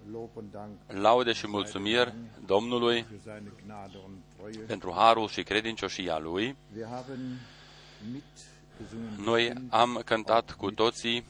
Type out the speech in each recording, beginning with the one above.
Laude și mulțumiri Domnului pentru harul și credincioșia Lui. Noi am cântat cu toții,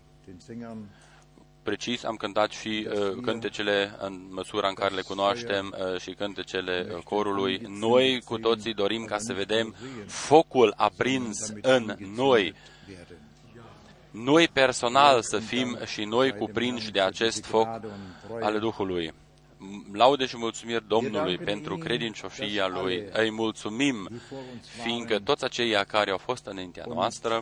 precis am cântat și cântecele în măsura în care le cunoaștem și cântecele corului. Noi cu toții dorim ca să vedem focul aprins în noi. Noi personal să fim și noi cuprinși de acest foc al Duhului. Laude și mulțumiri Domnului pentru credincioșia Lui. Îi mulțumim, fiindcă toți aceia care au fost înaintea noastră,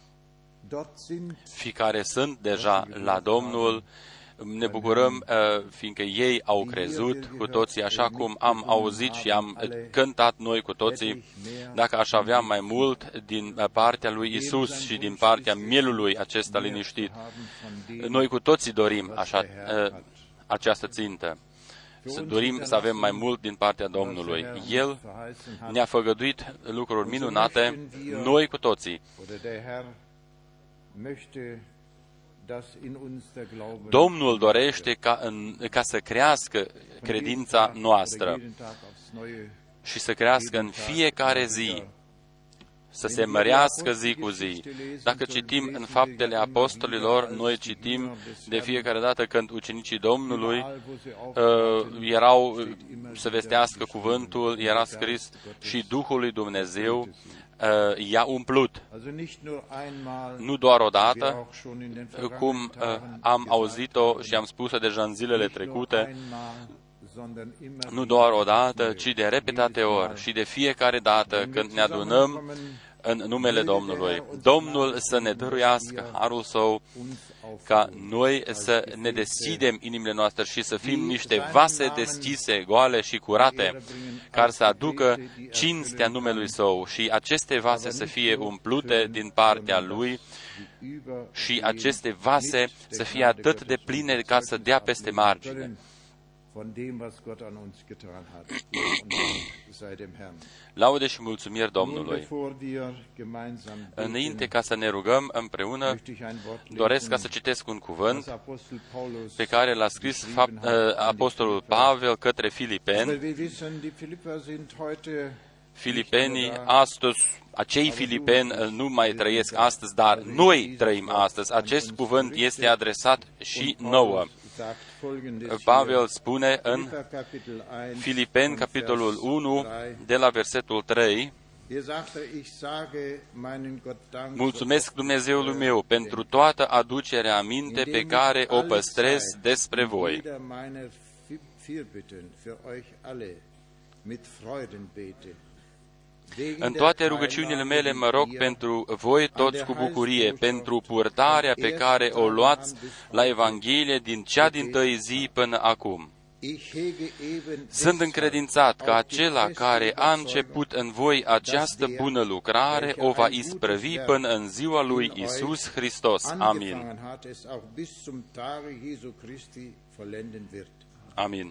fiecare sunt deja la Domnul, ne bucurăm, fiindcă ei au crezut cu toții, așa cum am auzit și am cântat noi cu toții. Dacă aș avea mai mult din partea lui Isus și din partea mielului acesta liniștit, noi cu toții dorim această țintă. Dorim să avem mai mult din partea Domnului. El ne-a făgăduit lucruri minunate, noi cu toții. Domnul dorește ca să crească credința noastră și să crească în fiecare zi, să se mărească zi cu zi. Dacă citim în Faptele Apostolilor, noi citim de fiecare dată când ucenicii Domnului erau să vestească cuvântul, era scris și Duhul lui Dumnezeu i-a umplut. Nu doar odată, cum am auzit-o și am spus-o deja în zilele trecute, nu doar odată, ci de repetate ori și de fiecare dată când ne adunăm în numele Domnului. Domnul să ne dăruiască harul Său ca noi să ne deschidem inimile noastre și să fim niște vase deschise, goale și curate, care să aducă cinstea numelui Său și aceste vase să fie umplute din partea Lui și aceste vase să fie atât de pline ca să dea peste margine. Laude și mulțumiri Domnului. Înainte ca să ne rugăm împreună, doresc ca să citesc un cuvânt pe care l-a scris Apostolul Pavel către Filipeni. Filipenii astăzi, acei filipeni nu mai trăiesc astăzi, dar noi trăim astăzi. Acest cuvânt este adresat și nouă. Pavel spune în Filipeni, capitolul 1, de la versetul 3, mulțumesc Dumnezeului meu pentru toată aducerea aminte pe care o păstrez despre voi. În toate rugăciunile mele mă rog pentru voi toți cu bucurie, pentru purtarea pe care o luați la Evanghelie din cea dintâi zi până acum. Sunt încredințat că acela care a început în voi această bună lucrare o va isprăvi până în ziua lui Isus Hristos. Amin. Amin.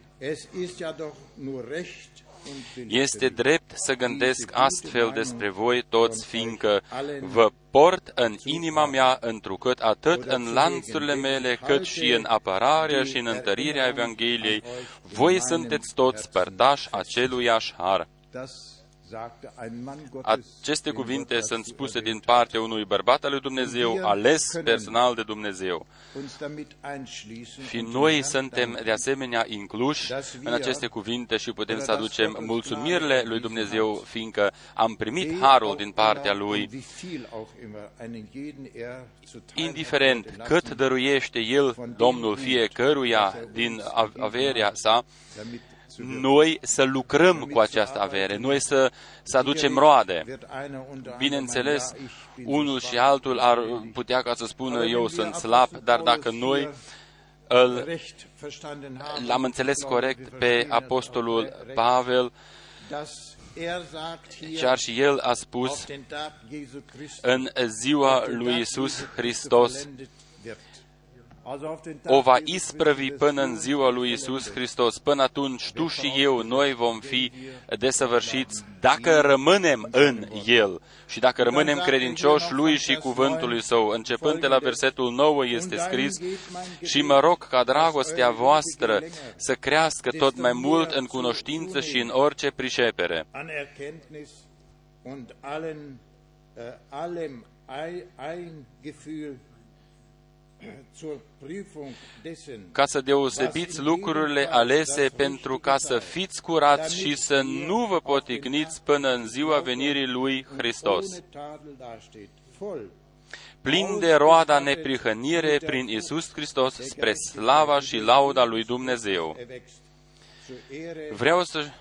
Este drept să gândesc astfel despre voi toți, fiindcă vă port în inima mea, întrucât atât în lanțurile mele, cât și în apărarea și în întărirea Evangheliei, voi sunteți toți părtași aceluiași har. Aceste cuvinte sunt spuse din partea unui bărbat al lui Dumnezeu, ales personal de Dumnezeu. Și noi suntem de asemenea incluși în aceste cuvinte și putem să aducem mulțumirile lui Dumnezeu, fiindcă am primit harul din partea Lui. Indiferent cât dăruiește El, Domnul, fiecăruia din averea sa, noi să lucrăm cu această avere, noi să aducem roade. Bineînțeles, unul și altul ar putea ca să spună eu sunt slab, dar dacă noi l-am înțeles corect pe Apostolul Pavel, chiar și el a spus în ziua lui Isus Hristos o va isprăvi până în ziua lui Iisus Hristos. Până atunci, tu și eu, noi vom fi desăvârșiți dacă rămânem în El și dacă rămânem credincioși lui și cuvântului Său. Începând de la versetul 9 este scris: și mă rog ca dragostea voastră să crească tot mai mult în cunoștință și în orice pricepere, ca să deosebiți lucrurile alese pentru ca să fiți curați și să nu vă poticniți până în ziua venirii lui Hristos, plin de roada neprihănire prin Iisus Hristos, spre slava și lauda lui Dumnezeu. Vreau să...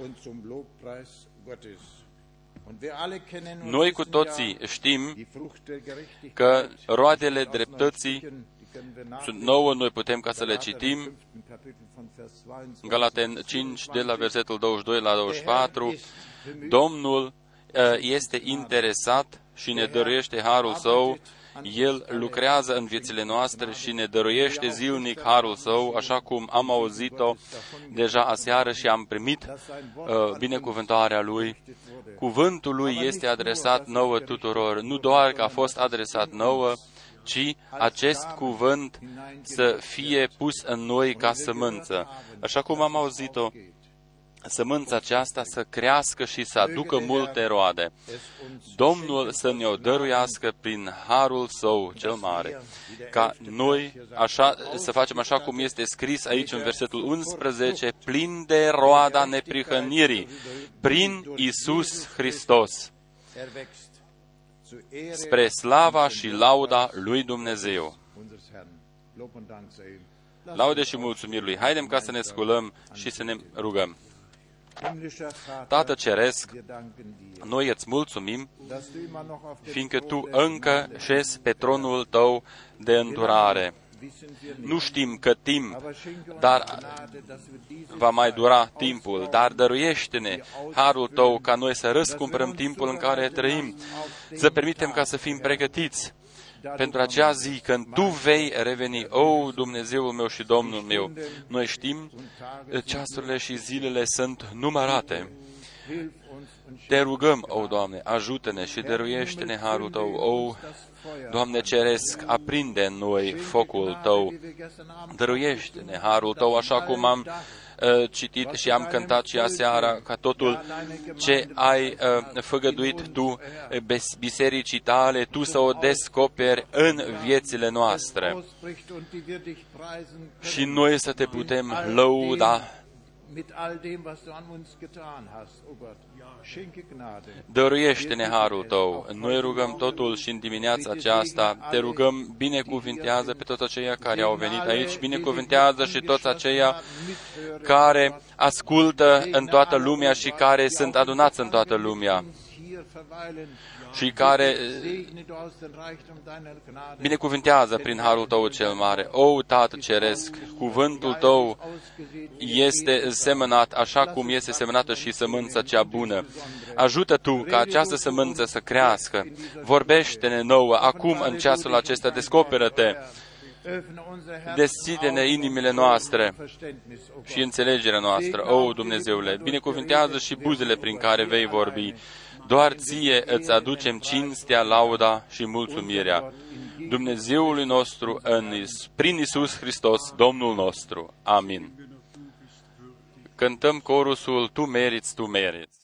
Noi cu toții știm că roadele dreptății sunt nouă, noi putem ca să le citim. Galaten 5, de la versetul 22 la 24, Domnul este interesat și ne dăruiește harul Său, El lucrează în viețile noastre și ne dăruiește zilnic harul Său, așa cum am auzit-o deja aseară și am primit binecuvântarea Lui. Cuvântul Lui este adresat nouă tuturor, nu doar că a fost adresat nouă, ci acest cuvânt să fie pus în noi ca sămânță. Așa cum am auzit-o, sămânța aceasta să crească și să aducă multe roade. Domnul să ne-o dăruiască prin harul Său cel mare, ca noi să facem așa cum este scris aici în versetul 11, plin de roada neprihănirii, prin Iisus Hristos, spre slava și lauda lui Dumnezeu. Laude și mulțumiri Lui. Haidem ca să ne sculăm și să ne rugăm. Tată Ceresc, noi îți mulțumim, fiindcă Tu încă șezi pe tronul Tău de îndurare. Nu știm cât timp, dar va mai dura timpul, dar dăruiește-ne harul Tău ca noi să răscumpărăm timpul în care trăim, să permitem ca să fim pregătiți pentru acea zi când Tu vei reveni, o, Dumnezeul meu și Domnul meu. Noi știm, ceasurile și zilele sunt numărate. Te rugăm, o, Doamne, ajută-ne și dăruiește-ne harul Tău, o, Doamne Ceresc, aprinde în noi focul Tău, dăruiește-ne harul Tău, așa cum am citit și am cântat și aseară, ca totul ce ai făgăduit Tu bisericii Tale, Tu să o descoperi în viețile noastre și noi să Te putem lăuda. Dăruiește-ne harul Tău. Noi rugăm totul și în dimineața aceasta, Te rugăm, binecuvintează pe toți aceia care au venit aici, binecuvintează și toți aceia care ascultă în toată lumea și care sunt adunați în toată lumea și care binecuvintează prin harul Tău cel mare. O, Tată Ceresc, cuvântul Tău este semănat așa cum este semănată și sămânța cea bună. Ajută Tu ca această sămânță să crească. Vorbește-ne nouă, acum în ceasul acesta, descoperă-Te. Deschide-ne inimile noastre și înțelegerea noastră, o, Dumnezeule, binecuvintează și buzele prin care vei vorbi. Doar Ție îți aducem cinstea, lauda și mulțumirea Dumnezeului nostru prin Iisus Hristos, Domnul nostru. Amin. Cântăm corusul Tu meriți, Tu meriți.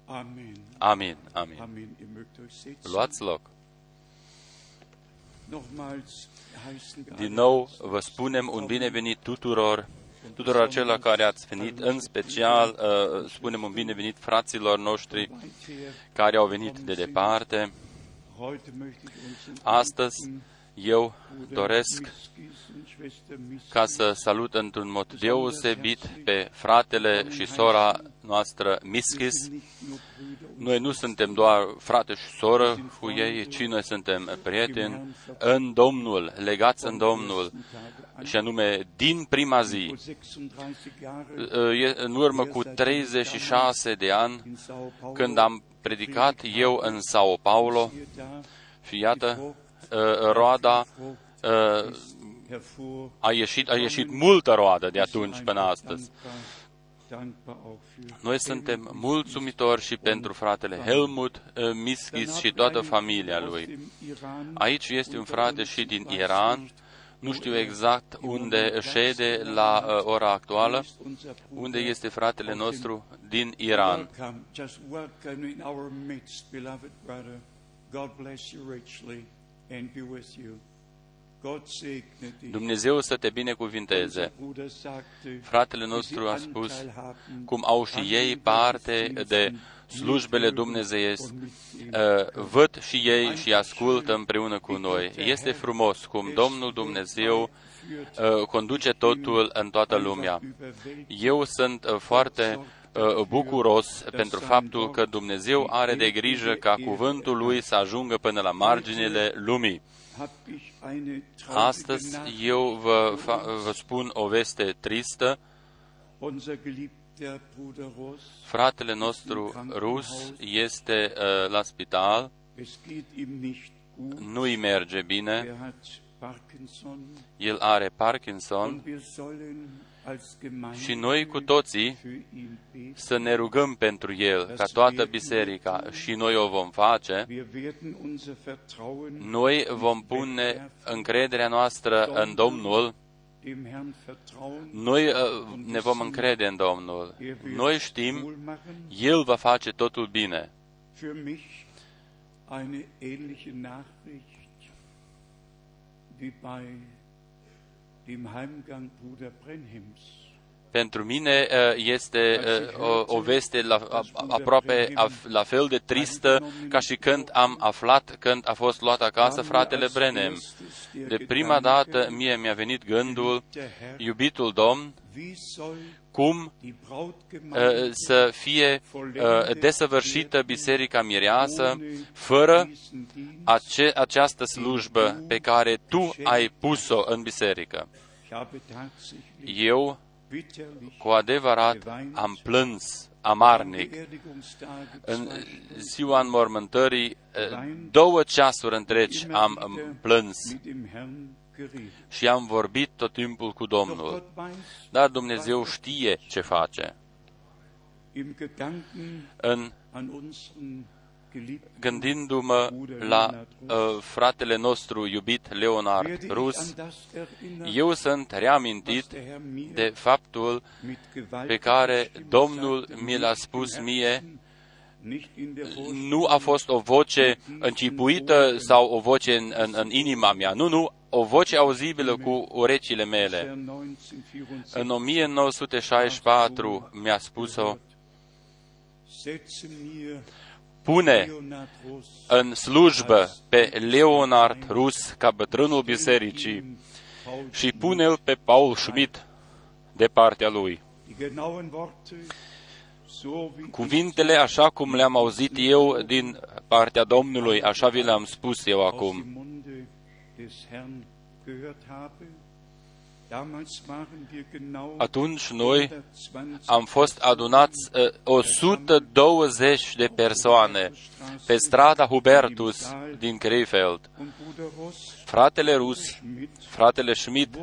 Amin. Amin. Luați loc. Din nou vă spunem un binevenit tuturor celor care ați venit, în special spunem un binevenit fraților noștri care au venit de departe. Astăzi eu doresc ca să salut într-un mod deosebit pe fratele și sora noastră Miskis. Noi nu suntem doar frate și soră cu ei, ci noi suntem prieteni în Domnul, legați în Domnul, și anume din prima zi. În urmă cu 36 de ani, când am predicat eu în Sao Paulo, și iată, roada a ieșit multă roadă de atunci până astăzi. Noi suntem mulțumitori și pentru fratele Helmut Miskis și toată familia lui. Aici este un frate și din Iran, nu știu exact unde șede la ora actuală, unde este fratele nostru din Iran. Dumnezeu să te binecuvinteze. Fratele nostru a spus cum au și ei parte de slujbele dumnezeiesc, văd și ei și ascultă împreună cu noi. Este frumos cum Domnul Dumnezeu conduce totul în toată lumea. Eu sunt foarte bucuros pentru faptul că Dumnezeu are de grijă ca cuvântul Lui să ajungă până la marginile lumii. Astăzi eu vă spun o veste tristă. Fratele nostru Rus este la spital, nu-i merge bine, el are Parkinson și noi cu toții să ne rugăm pentru el, ca toată biserica, și noi o vom face. Noi vom pune încrederea noastră în Domnul. Noi ne vom încrede în Domnul. Noi știm, El va face totul bine. Pentru mine este o veste aproape la fel de tristă ca și când am aflat, când a fost luat acasă fratele Branham. De prima dată mie mi-a venit gândul, iubitul Domn, cum să fie desăvârșită Biserica Mireasă fără această slujbă pe care Tu ai pus-o în biserică. Eu cu adevărat am plâns amarnic. În ziua înmormântării, 2 ceasuri întregi am plâns și am vorbit tot timpul cu Domnul. Dar Dumnezeu știe ce face. Gândindu-mă la fratele nostru iubit Leonard Rus, eu sunt reamintit de faptul pe care Domnul mi l-a spus mie. Nu a fost o voce încipuită sau o voce în inima mea. Nu, o voce auzibilă cu urechile mele. În 1964 mi-a spus-o: pune în slujbă pe Leonard Rus ca bătrânul bisericii și pune-l pe Paul Schmidt de partea lui. Cuvintele, așa cum le-am auzit eu din partea Domnului, așa vi le-am spus eu acum. Atunci noi am fost adunați 120 de persoane pe strada Hubertus din Krefeld. Fratele Rus, fratele Schmidt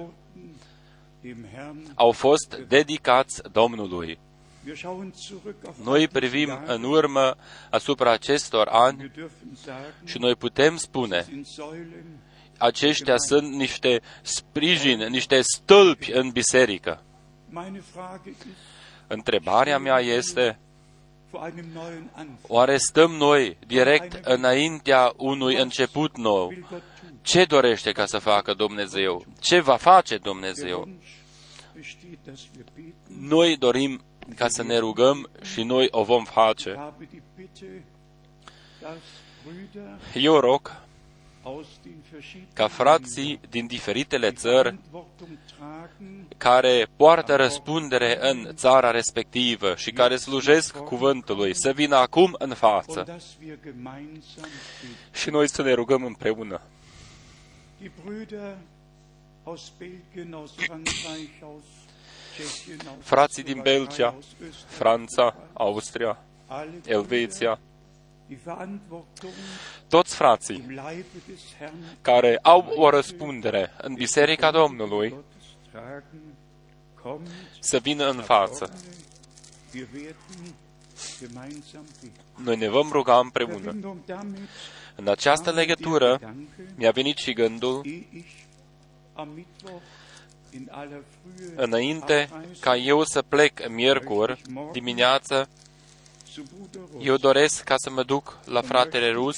au fost dedicați Domnului. Noi privim în urmă asupra acestor ani și noi putem spune: aceștia sunt niște sprijini, niște stâlpi în biserică. Întrebarea mea este: Oare stăm noi direct înaintea unui început nou? Ce dorește ca să facă Dumnezeu? Ce va face Dumnezeu? Noi dorim ca să ne rugăm și noi o vom face. Eu rog ca frații din diferitele țări care poartă răspundere în țara respectivă și care slujesc cuvântului să vină acum în față și noi să ne rugăm împreună. Frații din Belgia, Franța, Austria, Elveția, toți frații care au o răspundere în Biserica Domnului să vină în față. Noi ne vom ruga împreună. În această legătură mi-a venit și gândul, înainte ca eu să plec miercuri dimineață, eu doresc ca să mă duc la fratele Rus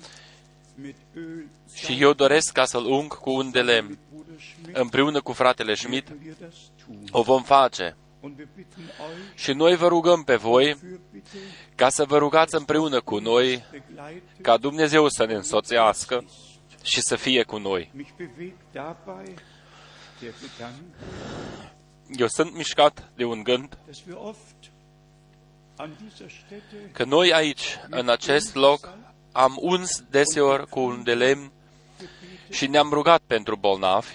și eu doresc ca să-l ung cu un de lemn. Împreună cu fratele Schmidt o vom face. Și noi vă rugăm pe voi ca să vă rugați împreună cu noi, ca Dumnezeu să ne însoțească și să fie cu noi. Eu sunt mișcat de un gând că noi aici, în acest loc, am uns deseori cu un de lemn și ne-am rugat pentru bolnavi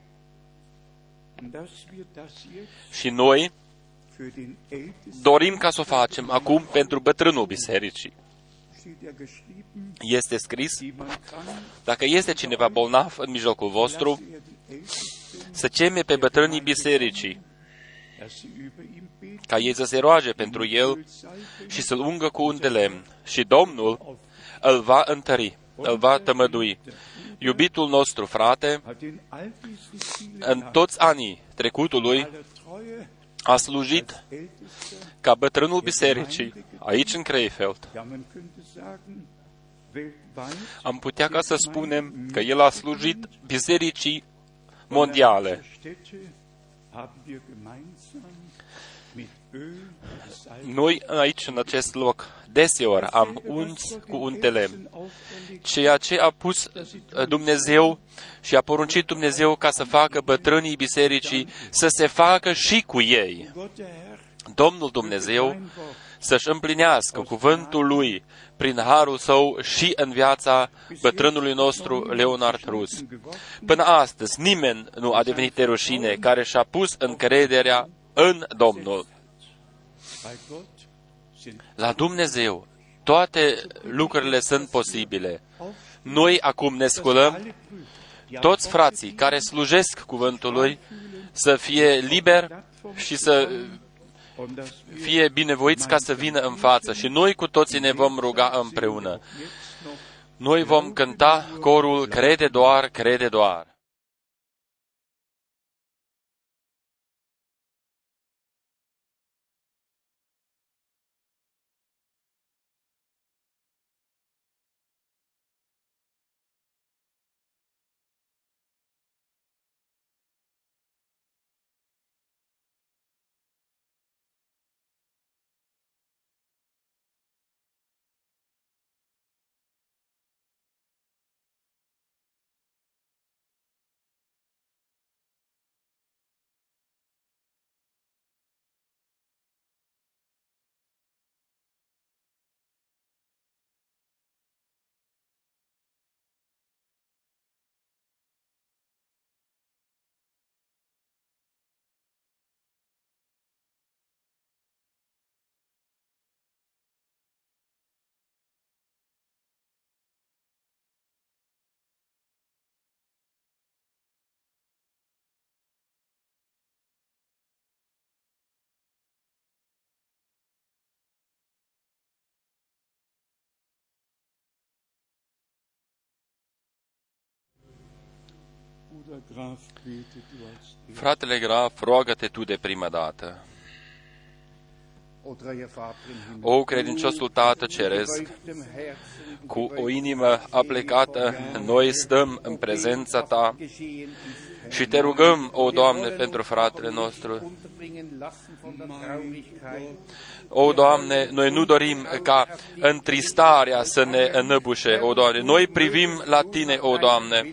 și noi dorim ca să o facem acum pentru bătrânul bisericii. Este scris, dacă este cineva bolnav în mijlocul vostru, să cheme pe bătrânii bisericii, ca ei să se roage pentru el și să-l ungă cu un de lemn. Și Domnul îl va întări, îl va tămădui. Iubitul nostru frate, în toți anii trecutului, a slujit ca bătrânul bisericii, aici în Krefeld. Am putea ca să spunem că el a slujit bisericii mondiale. Noi aici, în acest loc, deseori am uns cu un de lemn, ceea ce a pus Dumnezeu și a poruncit Dumnezeu ca să facă bătrânii bisericii, să se facă și cu ei. Domnul Dumnezeu să-și împlinească cuvântul Lui prin harul Său și în viața bătrânului nostru Leonard Rus. Până astăzi nimeni nu a devenit de rușine care și-a pus încrederea în Domnul. La Dumnezeu toate lucrurile sunt posibile. Noi acum ne sculăm, toți frații care slujesc cuvântului să fie liberi și să fie binevoiți ca să vină în față. Și noi cu toții ne vom ruga împreună. Noi vom cânta corul Crede doar, crede doar. Fratele Graf, roagă-te tu de prima dată. O credinciosul Tată Ceresc, cu o inimă aplecată, noi stăm în prezența Ta și Te rugăm, o Doamne, pentru fratele nostru. O, Doamne, noi nu dorim ca întristarea să ne înăbușe, o, Doamne. Noi privim la Tine, o, Doamne.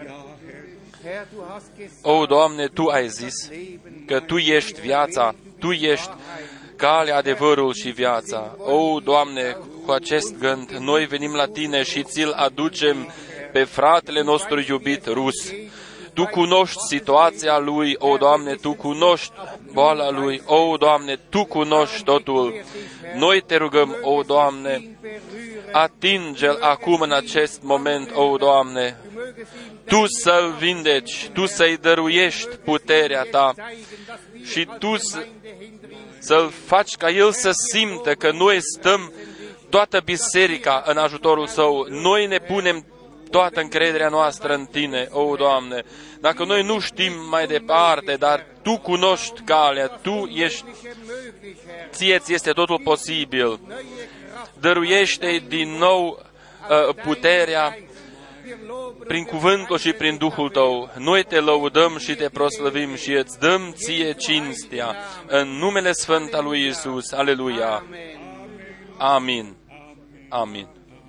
O, Doamne, Tu ai zis că Tu ești viața, Tu ești calea, adevărul și viața. O, Doamne, cu acest gând, noi venim la Tine și Ți-l aducem pe fratele nostru iubit rus. Tu cunoști situația lui, o, Doamne, Tu cunoști boala lui, o, Doamne, Tu cunoști totul. Noi Te rugăm, o, Doamne, atinge-l acum în acest moment, o, Doamne, Tu să-l vindeci, Tu să-i dăruiești puterea Ta și Tu să-l faci ca el să simtă că noi stăm toată biserica în ajutorul Său. Noi ne punem toată încrederea noastră în Tine, o, Doamne. Dacă noi nu știm mai departe, dar Tu cunoști calea, Tu ești, Ție-ți este totul posibil. Dăruiește din nou puterea prin cuvântul și prin Duhul Tău. Noi Te lăudăm și Te proslăvim și îți dăm Ție cinstea în numele Sfânt al lui Iisus. Aleluia! Amin! Amin!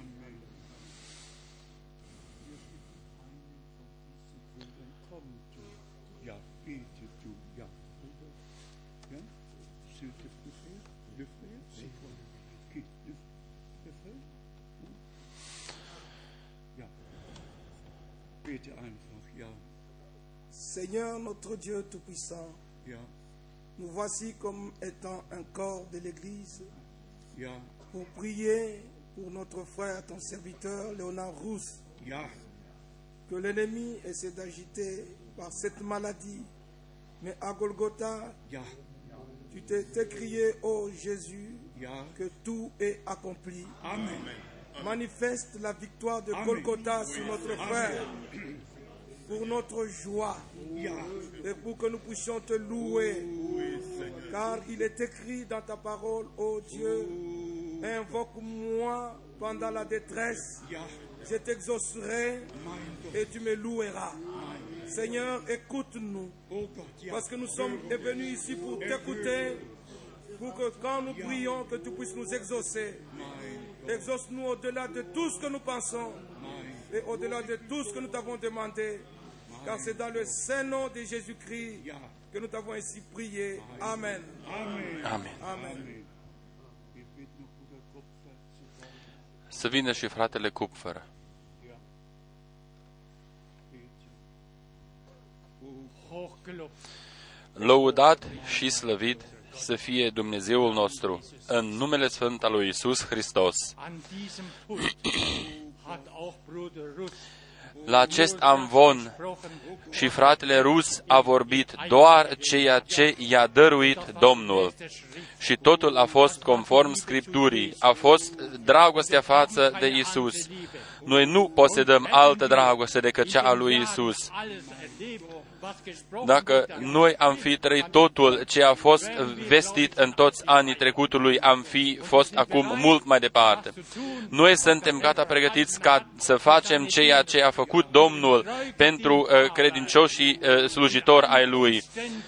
Seigneur, notre Dieu Tout-Puissant, nous voici comme étant un corps de l'Église pour prier pour notre frère, ton serviteur, Léonard Rousse, que l'ennemi essaie d'agiter par cette maladie. Mais à Golgotha, tu t'es écrié, ô Jésus, que tout est accompli. Amen. Manifeste la victoire de Golgotha sur notre frère, pour notre joie, et pour que nous puissions te louer, car il est écrit dans ta parole, ô Dieu, invoque-moi pendant la détresse, je t'exaucerai et tu me loueras. Seigneur, écoute-nous, parce que nous sommes venus ici pour t'écouter, pour que quand nous prions, que tu puisses nous exaucer. Exauce-nous au-delà de tout ce que nous pensons et au-delà de tout ce que nous t'avons demandé, car c'est dans le saint nom de Jésus-Christ que nous t'avons ainsi prié. Amen. Amen. Amen. Să vină și fratele Kupfer. Lăudat și slăvit să fie Dumnezeul nostru, în numele Sfânt al lui Iisus Hristos. La acest amvon și fratele Rus a vorbit doar ceea ce i-a dăruit Domnul. Și totul a fost conform Scripturii, a fost dragostea față de Iisus. Noi nu posedăm altă dragoste decât cea a lui Iisus. Dacă noi am fi trăit totul ce a fost vestit în toți anii trecutului, am fi fost acum mult mai departe. Noi suntem gata pregătiți ca să facem ceea ce a făcut Domnul pentru credincioșii slujitori ai Lui.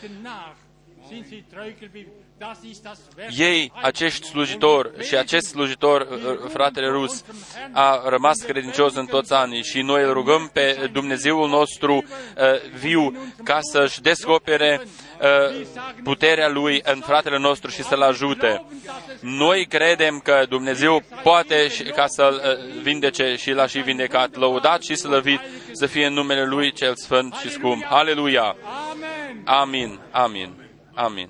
Ei, acești slujitori și acest slujitor, fratele Rus, a rămas credincios în toți anii și noi îl rugăm pe Dumnezeul nostru viu ca să-și descopere puterea Lui în fratele nostru și să-l ajute. Noi credem că Dumnezeu poate ca să-l vindece și l-a și vindecat. Lăudat și slăvit să fie în numele Lui cel Sfânt și scump. Aleluia! Amin, amin, amin.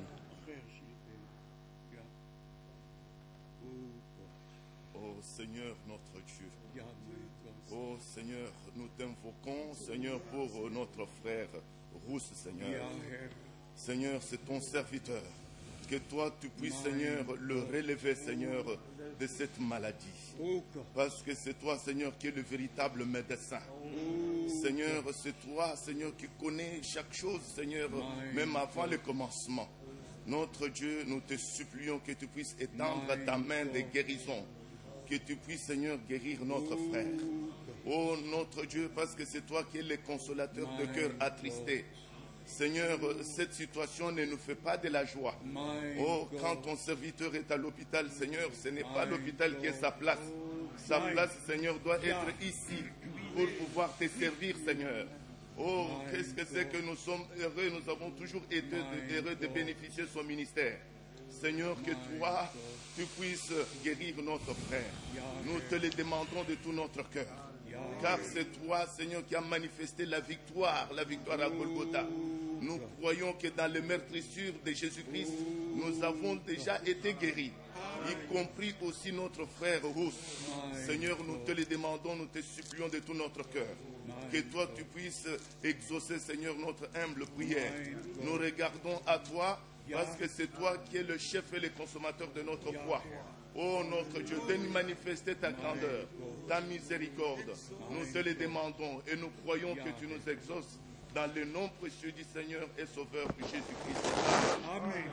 Seigneur, pour notre frère Rousse, Seigneur. Seigneur, c'est ton serviteur. Que toi, tu puisses, Seigneur, le relever, Seigneur, de cette maladie. Parce que c'est toi, Seigneur, qui es le véritable médecin. Seigneur, c'est toi, Seigneur, qui connais chaque chose, Seigneur, même avant le commencement. Notre Dieu, nous te supplions que tu puisses étendre ta main de guérison, que tu puisses, Seigneur, guérir notre frère. Oh, notre Dieu, parce que c'est toi qui es le consolateur de cœur attristé. Seigneur, cette situation ne nous fait pas de la joie. Oh, quand ton serviteur est à l'hôpital, Seigneur, ce n'est pas l'hôpital qui est sa place. Sa place, Seigneur, doit être ici pour pouvoir te servir, Seigneur. Oh, qu'est-ce que c'est que nous sommes heureux, nous avons toujours été heureux de bénéficier de son ministère. Seigneur, que toi, tu puisses guérir notre frère. Nous te le demandons de tout notre cœur. Car c'est toi, Seigneur, qui as manifesté la victoire à Golgotha. Nous croyons que dans les meurtrissures de Jésus-Christ, nous avons déjà été guéris, y compris aussi notre frère Rousse. Seigneur, nous te le demandons, nous te supplions de tout notre cœur. Que toi, tu puisses exaucer, Seigneur, notre humble prière. Nous regardons à toi, parce que c'est toi qui es le chef et le consommateur de notre foi. Oh notre Dieu, de nous manifester ta grandeur, ta miséricorde. Nous te le demandons et nous croyons que tu nous exauces dans le nom précieux du Seigneur et Sauveur Jésus-Christ. Amen.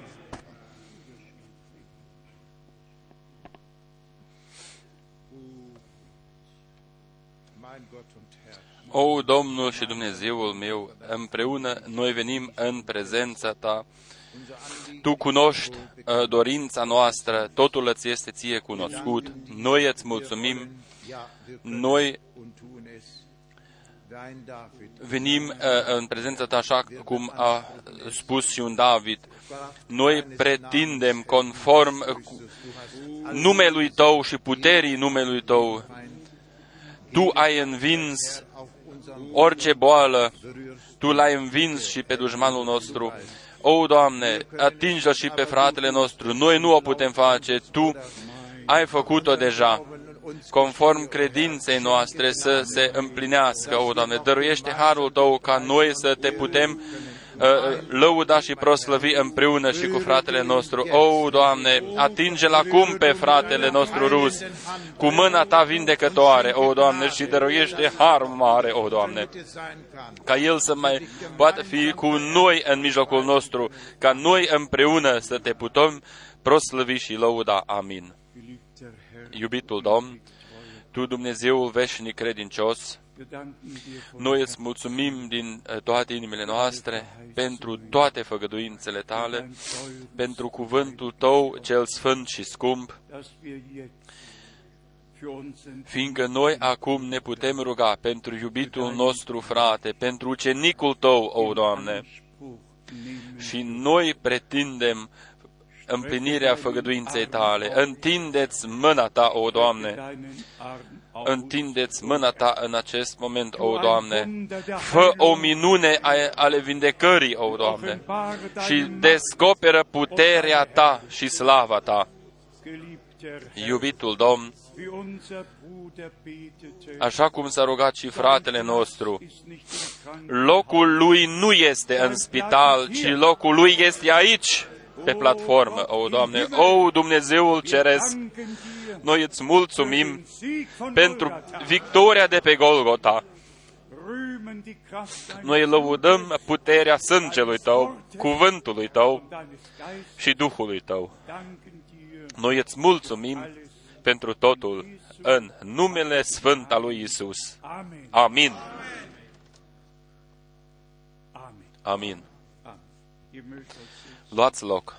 O, Domnul și Dumnezeul meu, împreună noi venim în prezența Ta. Tu cunoști dorința noastră, totul îți este ție cunoscut. Noi îți mulțumim, noi venim în prezența Ta așa cum a spus și un David. Noi pretindem conform numelui Tău și puterii numelui Tău. Tu ai învins orice boală, Tu l-ai învins și pe dușmanul nostru. O, Doamne, atinge-l și pe fratele nostru. Noi nu o putem face, Tu ai făcut-o deja. Conform credinței noastre să se împlinească, o, Doamne, dăruiește harul Tău ca noi să Te putem lăuda și proslăvi împreună și cu fratele nostru. O, Doamne, atinge-l acum pe fratele nostru Rus cu mâna Ta vindecătoare, o, Doamne, și dăruiește har mare, o, Doamne, ca el să mai poată fi cu noi în mijlocul nostru, ca noi împreună să Te putem proslăvi și lăuda. Amin. Iubitul Domn, Tu, Dumnezeul veșnic credincios, noi îți mulțumim din toate inimile noastre pentru toate făgăduințele Tale, pentru cuvântul Tău cel sfânt și scump, fiindcă noi acum ne putem ruga pentru iubitul nostru frate, pentru ucenicul Tău, o, Doamne, și noi pretindem împlinirea făgăduinței Tale. Întindeți mâna Ta, o, Doamne, întindeți mâna Ta în acest moment, o, Doamne, fă o minune ale vindecării, o, Doamne, și descoperă puterea Ta și slava Ta. Iubitul Domn, așa cum s-a rugat și fratele nostru, locul lui nu este în spital, ci locul lui este aici, pe platformă, o, Doamne. O, Dumnezeul Ceresc, noi îți mulțumim pentru victoria de pe Golgota. Noi lăudăm puterea sângelui Tău, cuvântului Tău și Duhului Tău. Noi îți mulțumim pentru totul în numele Sfânt al lui Iisus. Amin. Amin. Luați loc.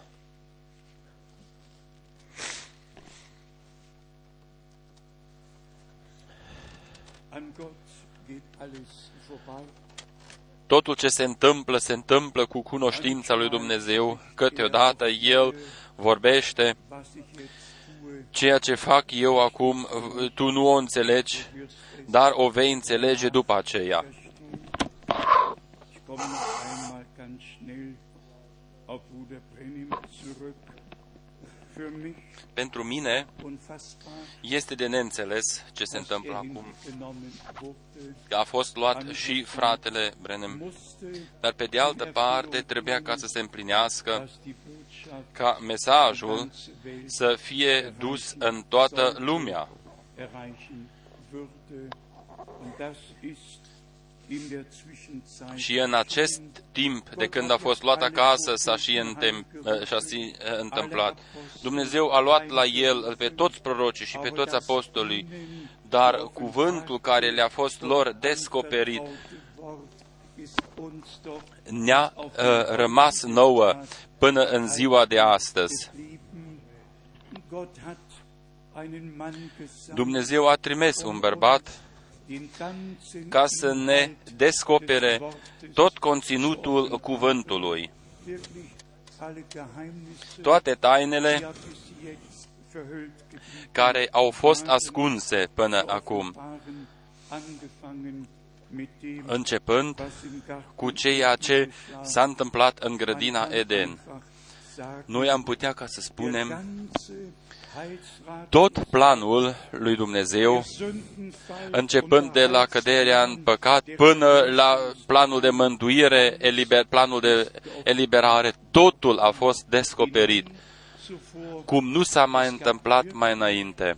Totul ce se întâmplă cu cunoștința lui Dumnezeu. Câteodată El vorbește, ceea ce fac eu acum, tu nu o înțelegi, dar o vei înțelege după aceea. Pentru mine este de neînțeles ce se întâmplă acum. A fost luat și fratele Branham, dar pe de altă parte trebuia ca să se împlinească, ca mesajul să fie dus în toată lumea. Și în acest timp, de când a fost luat acasă, s-a și întâmplat. Dumnezeu a luat la El pe toți prorocii și pe toți apostolii, dar cuvântul care le-a fost lor descoperit ne-a rămas nouă până în ziua de astăzi. Dumnezeu a trimis un bărbat ca să ne descopere tot conținutul cuvântului, toate tainele care au fost ascunse până acum, începând cu ceea ce s-a întâmplat în grădina Eden. Noi am putea ca să spunem tot planul lui Dumnezeu, începând de la căderea în păcat până la planul de mântuire, planul de eliberare, totul a fost descoperit, cum nu s-a mai întâmplat mai înainte.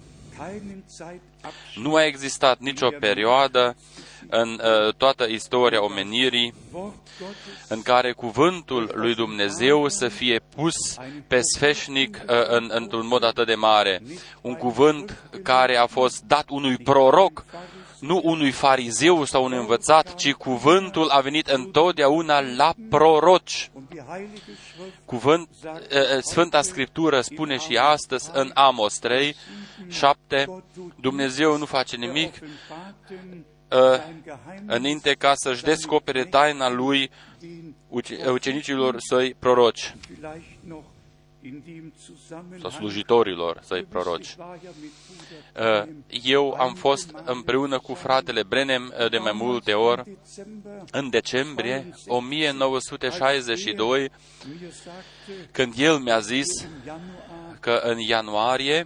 Nu a existat nicio perioadă în toată istoria omenirii în care cuvântul lui Dumnezeu să fie pus pe sfeșnic într-un mod atât de mare. Un cuvânt care a fost dat unui proroc, nu unui farizeu sau unui învățat, ci cuvântul a venit întotdeauna la proroci. Sfânta Scriptură spune și astăzi în Amos 3:7, Dumnezeu nu face nimic înainte ca să-și descopere taina lui ucenicilor săi proroci sau slujitorilor săi proroci. Eu am fost împreună cu fratele Branham de mai multe ori în decembrie 1962, când el mi-a zis că în ianuarie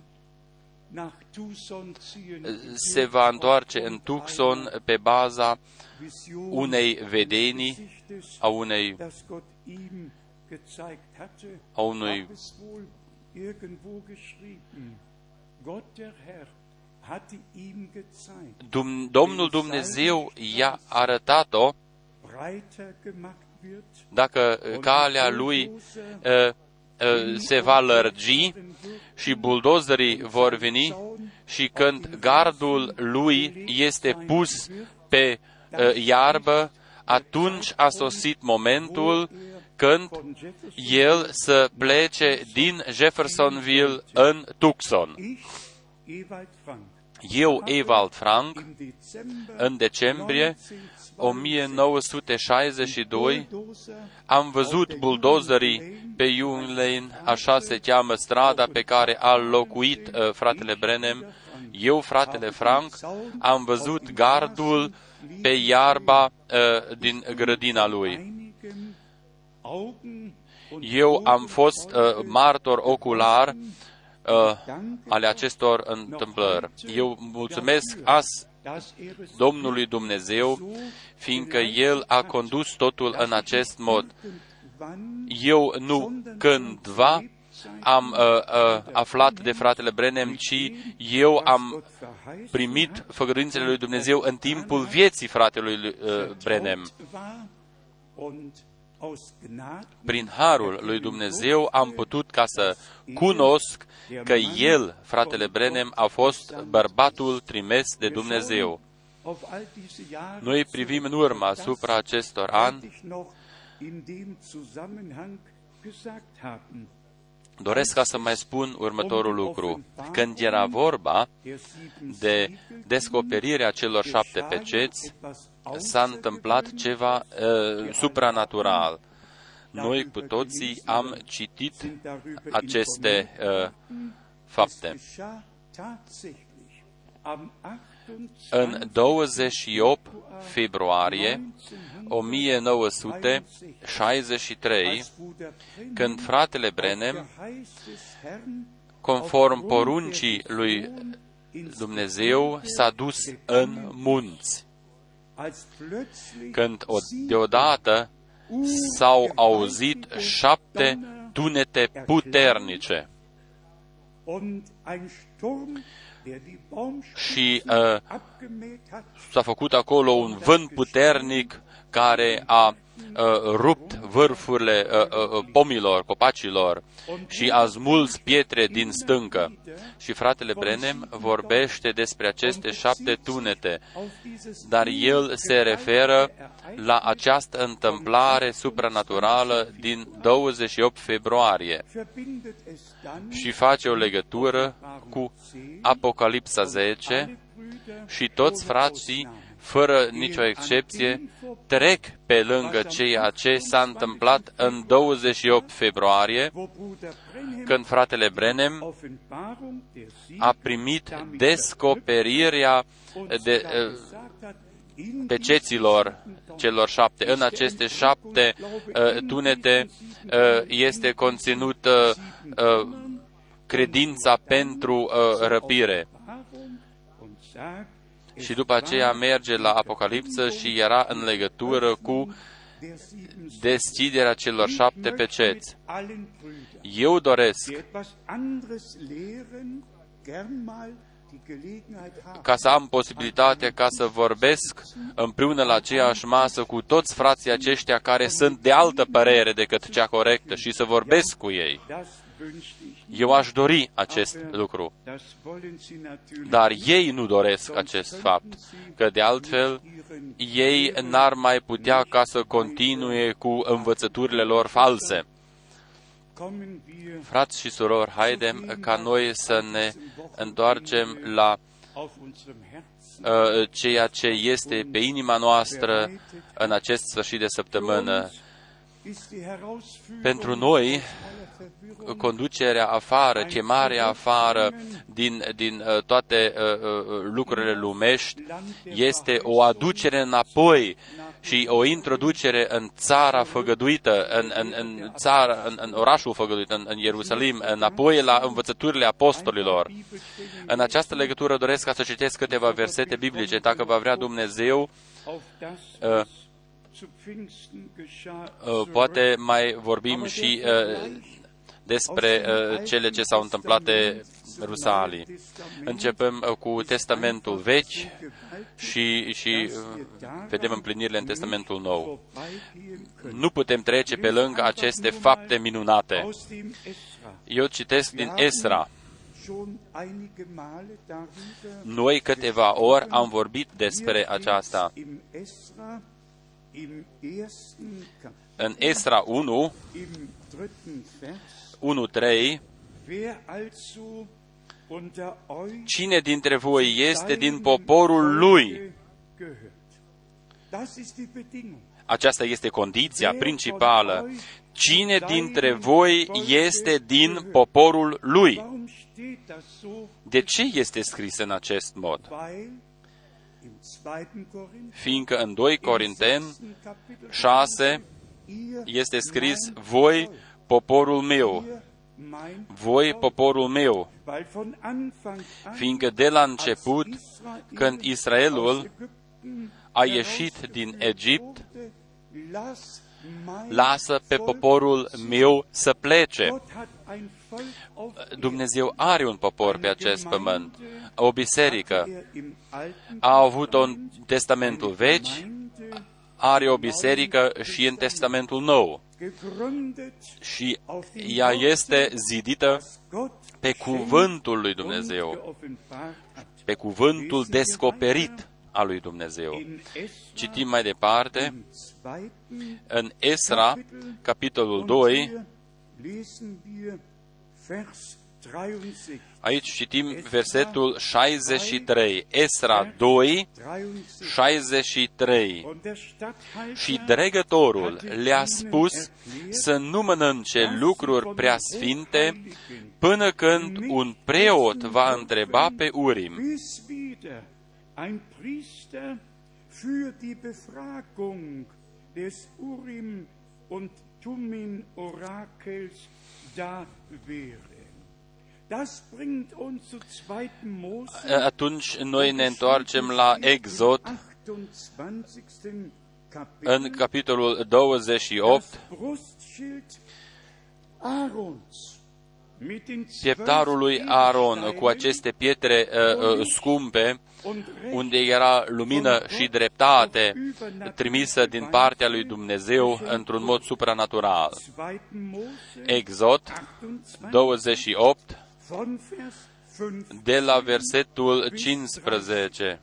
se va întoarce în Tucson pe baza unei vedenii, a unui Domnul Dumnezeu i-a arătat-o, dacă calea lui se va lărgi și buldozerii vor veni și când gardul lui este pus pe iarbă, atunci a sosit momentul când el să plece din Jeffersonville în Tucson. Eu, Ewald Frank, în decembrie 1962, am văzut buldozerii pe Union Lane, așa se cheamă strada pe care a locuit fratele Branham. Eu, fratele Frank, am văzut gardul pe iarba din grădina lui. Eu am fost martor ocular ale acestor întâmplări. Eu mulțumesc azi Domnului Dumnezeu, fiindcă El a condus totul în acest mod. Eu nu cândva am aflat de fratele Branham, ci eu am primit făgăduințele lui Dumnezeu în timpul vieții fratelui Branham. Prin harul lui Dumnezeu am putut ca să cunosc că el, fratele Branham, a fost bărbatul trimis de Dumnezeu. Noi privim în urmă asupra acestor ani. Doresc ca să mai spun următorul lucru. Când era vorba de descoperirea celor 7 peceți, s-a întâmplat ceva supranatural. Noi cu toții am citit aceste fapte. În 28 februarie 1963, când fratele Branham, conform poruncii lui Dumnezeu, s-a dus în munți. Când deodată s-au auzit 7 tunete puternice. și s-a făcut acolo un vânt puternic care a rupt vârfurile pomilor, copacilor și a smuls pietre din stâncă. Și fratele Branham vorbește despre aceste 7 tunete, dar el se referă la această întâmplare supranaturală din 28 februarie și face o legătură cu Apocalipsa 10 și toți frații, fără nicio excepție, trec pe lângă ceea ce s-a întâmplat în 28 februarie, când fratele Branham a primit descoperirea peceților celor 7. În aceste 7 tunete este conținută credința pentru răpire. Și după aceea merge la Apocalipsă și era în legătură cu deschiderea celor 7 peceți. Eu doresc ca să am posibilitatea ca să vorbesc împreună la aceeași masă cu toți frații aceștia care sunt de altă părere decât cea corectă și să vorbesc cu ei. Eu aș dori acest lucru, dar ei nu doresc acest fapt, că de altfel ei n-ar mai putea ca să continue cu învățăturile lor false. Frați și surori, haidem ca noi să ne întoarcem la ceea ce este pe inima noastră în acest sfârșit de săptămână. Pentru noi, conducerea afară, chemarea afară din toate lucrurile lumești este o aducere înapoi și o introducere în țara făgăduită, în orașul făgăduit, în Ierusalim, înapoi la învățăturile apostolilor. În această legătură doresc ca să citesc câteva versete biblice, dacă va vrea Dumnezeu. Poate mai vorbim și despre cele ce s-au întâmplat de Rusalii. Începem cu Testamentul Vechi și vedem împlinirile în Testamentul Nou. Nu putem trece pe lângă aceste fapte minunate. Eu citesc din Esra. Noi câteva ori am vorbit despre aceasta. În Esra 1, 1:3, cine dintre voi este din poporul lui? Aceasta este condiția principală. Cine dintre voi este din poporul lui? De ce este scris în acest mod? Fiindcă în 2 Corinteni 6 este scris, voi, poporul meu, voi, poporul meu, fiindcă de la început, când Israelul a ieșit din Egipt, lasă pe poporul meu să plece. Dumnezeu are un popor pe acest pământ, o biserică. A avut în Testamentul Vechi, are o biserică și în Testamentul Nou. Și ea este zidită pe cuvântul lui Dumnezeu, pe cuvântul descoperit al lui Dumnezeu. Citim mai departe, în Esra, capitolul 2, aici citim versetul 63. Esra 2, 63. Și dregătorul le-a spus să nu mănânce lucruri prea sfinte până când un preot va întreba pe Urim. Atunci noi ne întoarcem la Exod, în capitolul 28, pieptarul lui Aaron cu aceste pietre scumpe, unde era lumină și dreptate trimisă din partea lui Dumnezeu într-un mod supranatural. Exod 28, de la versetul 15.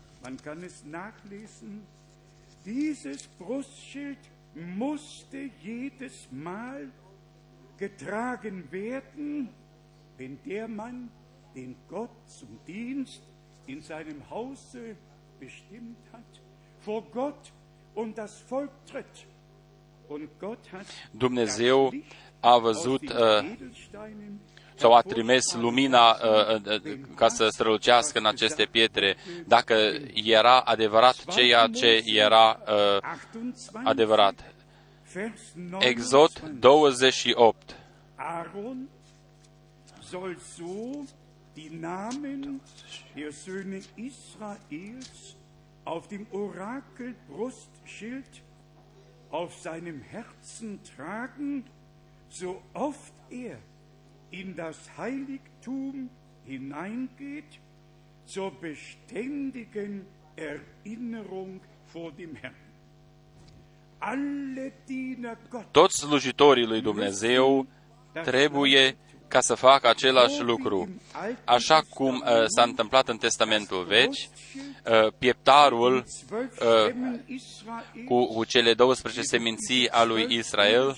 Dieses Brustschild musste jedes Mal getragen werden, wenn der Mann, den Gott zum Dienst in seinem Hause bestimmt hat, vor Gott und das Volk tritt. Und Gott hat Dumnezeu a văzut sau a trimis lumina ca să strălucească în aceste pietre, dacă era adevărat ceea ce era adevărat. Exod 28. Aaron soll so die Namen der Söhne Israels auf dem Orakelbrustschild auf seinem Herzen tragen, so oft er in das Heiligtum hineingeht, zur beständigen Erinnerung vor dem Herrn. Alle Diener Gottes, toți slujitorii lui Dumnezeu trebuie ca să facă același lucru. Așa cum s-a întâmplat în Testamentul Vechi, pieptarul cu cele 12 seminții a lui Israel,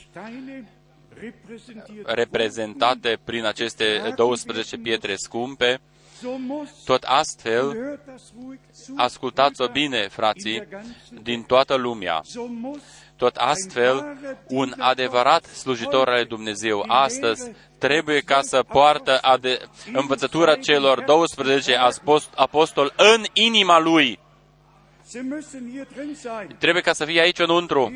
reprezentate prin aceste 12 pietre scumpe, tot astfel, ascultați-o bine, frații, din toată lumea, tot astfel, un adevărat slujitor al lui Dumnezeu astăzi trebuie ca să poartă învățătura celor 12 apostoli în inima lui. Trebuie ca să fie aici înăuntru.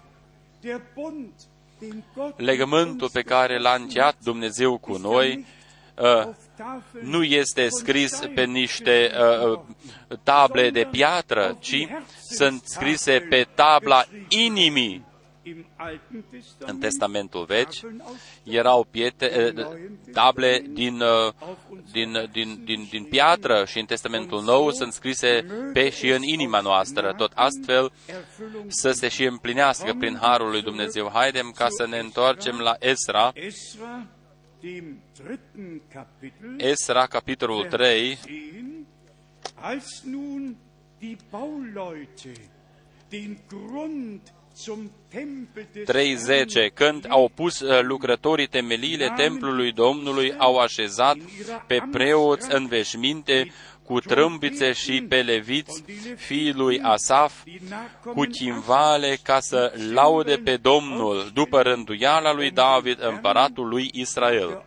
Legământul pe care l-a încheiat Dumnezeu cu noi nu este scris pe niște table de piatră, ci sunt scrise pe tabla inimii. În Testamentul Vechi erau table din piatră și în Testamentul Nou sunt scrise și în inima noastră. Tot astfel să se și împlinească prin harul lui Dumnezeu. Haidem ca să ne întoarcem la Esra, capitolul 3, 3:10, când au pus lucrătorii temeliile templului Domnului, au așezat pe preoți în veșminte, cu trâmbițe și pe leviți, fiii lui Asaf, cu chimvale, ca să laude pe Domnul, după rânduiala lui David, împăratul lui Israel.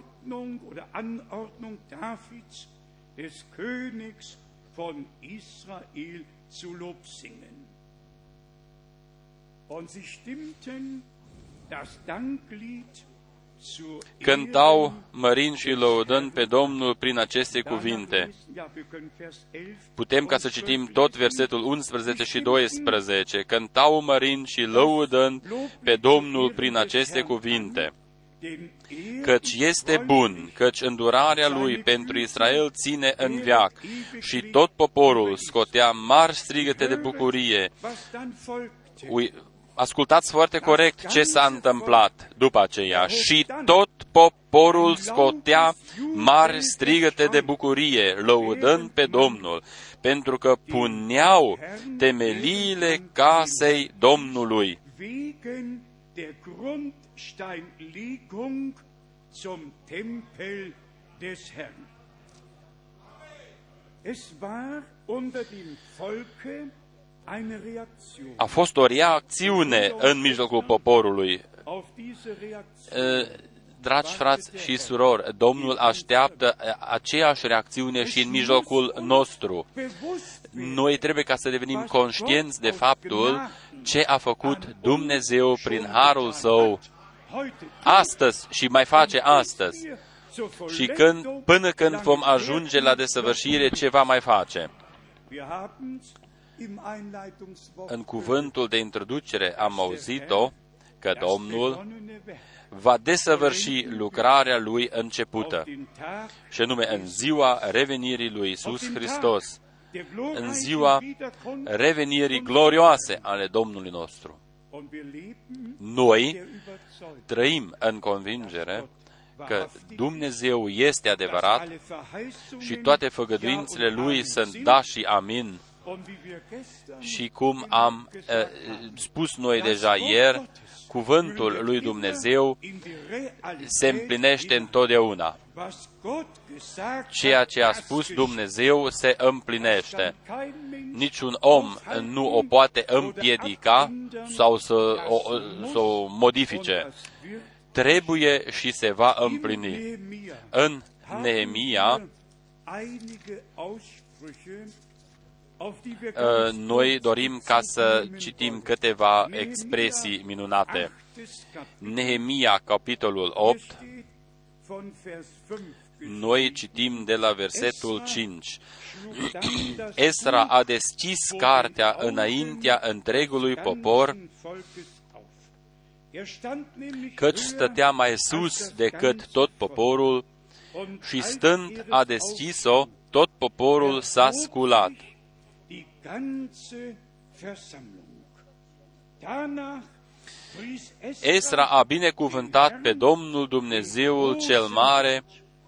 Cântau mărind și lăudând pe Domnul prin aceste cuvinte. Putem ca să citim tot versetul 11 și 12. Cântau mărind și lăudând pe Domnul prin aceste cuvinte. Căci este bun, căci îndurarea lui pentru Israel ține în veac. Și tot poporul scotea mari strigăte de bucurie. Ascultați foarte corect ce s-a întâmplat după aceea. Și tot poporul scotea mari strigăte de bucurie, lăudând pe Domnul, pentru că puneau temeliile casei Domnului. A fost o reacțiune în mijlocul poporului. Dragi frați și surori, Domnul așteaptă aceeași reacțiune și în mijlocul nostru. Noi trebuie ca să devenim conștienți de faptul ce a făcut Dumnezeu prin harul Său astăzi și mai face astăzi. Și până când vom ajunge la desăvârșire, ce va mai face? În cuvântul de introducere am auzit-o că Domnul va desăvârși lucrarea Lui începută, și anume în ziua revenirii Lui Iisus Hristos, în ziua revenirii glorioase ale Domnului nostru. Noi trăim în convingere că Dumnezeu este adevărat și toate făgăduințele Lui sunt da și amin. Și cum am spus noi deja ieri, cuvântul lui Dumnezeu se împlinește întotdeauna. Ceea ce a spus Dumnezeu se împlinește. Niciun om nu o poate împiedica sau să o modifice. Trebuie și se va împlini. În Neemia, noi dorim ca să citim câteva expresii minunate. Neemia, capitolul 8, noi citim de la versetul 5. Esra a deschis cartea înaintea întregului popor, căci stătea mai sus decât tot poporul, și stând a deschis-o, tot poporul s-a sculat. Esra a binecuvântat pe Domnul Dumnezeul cel mare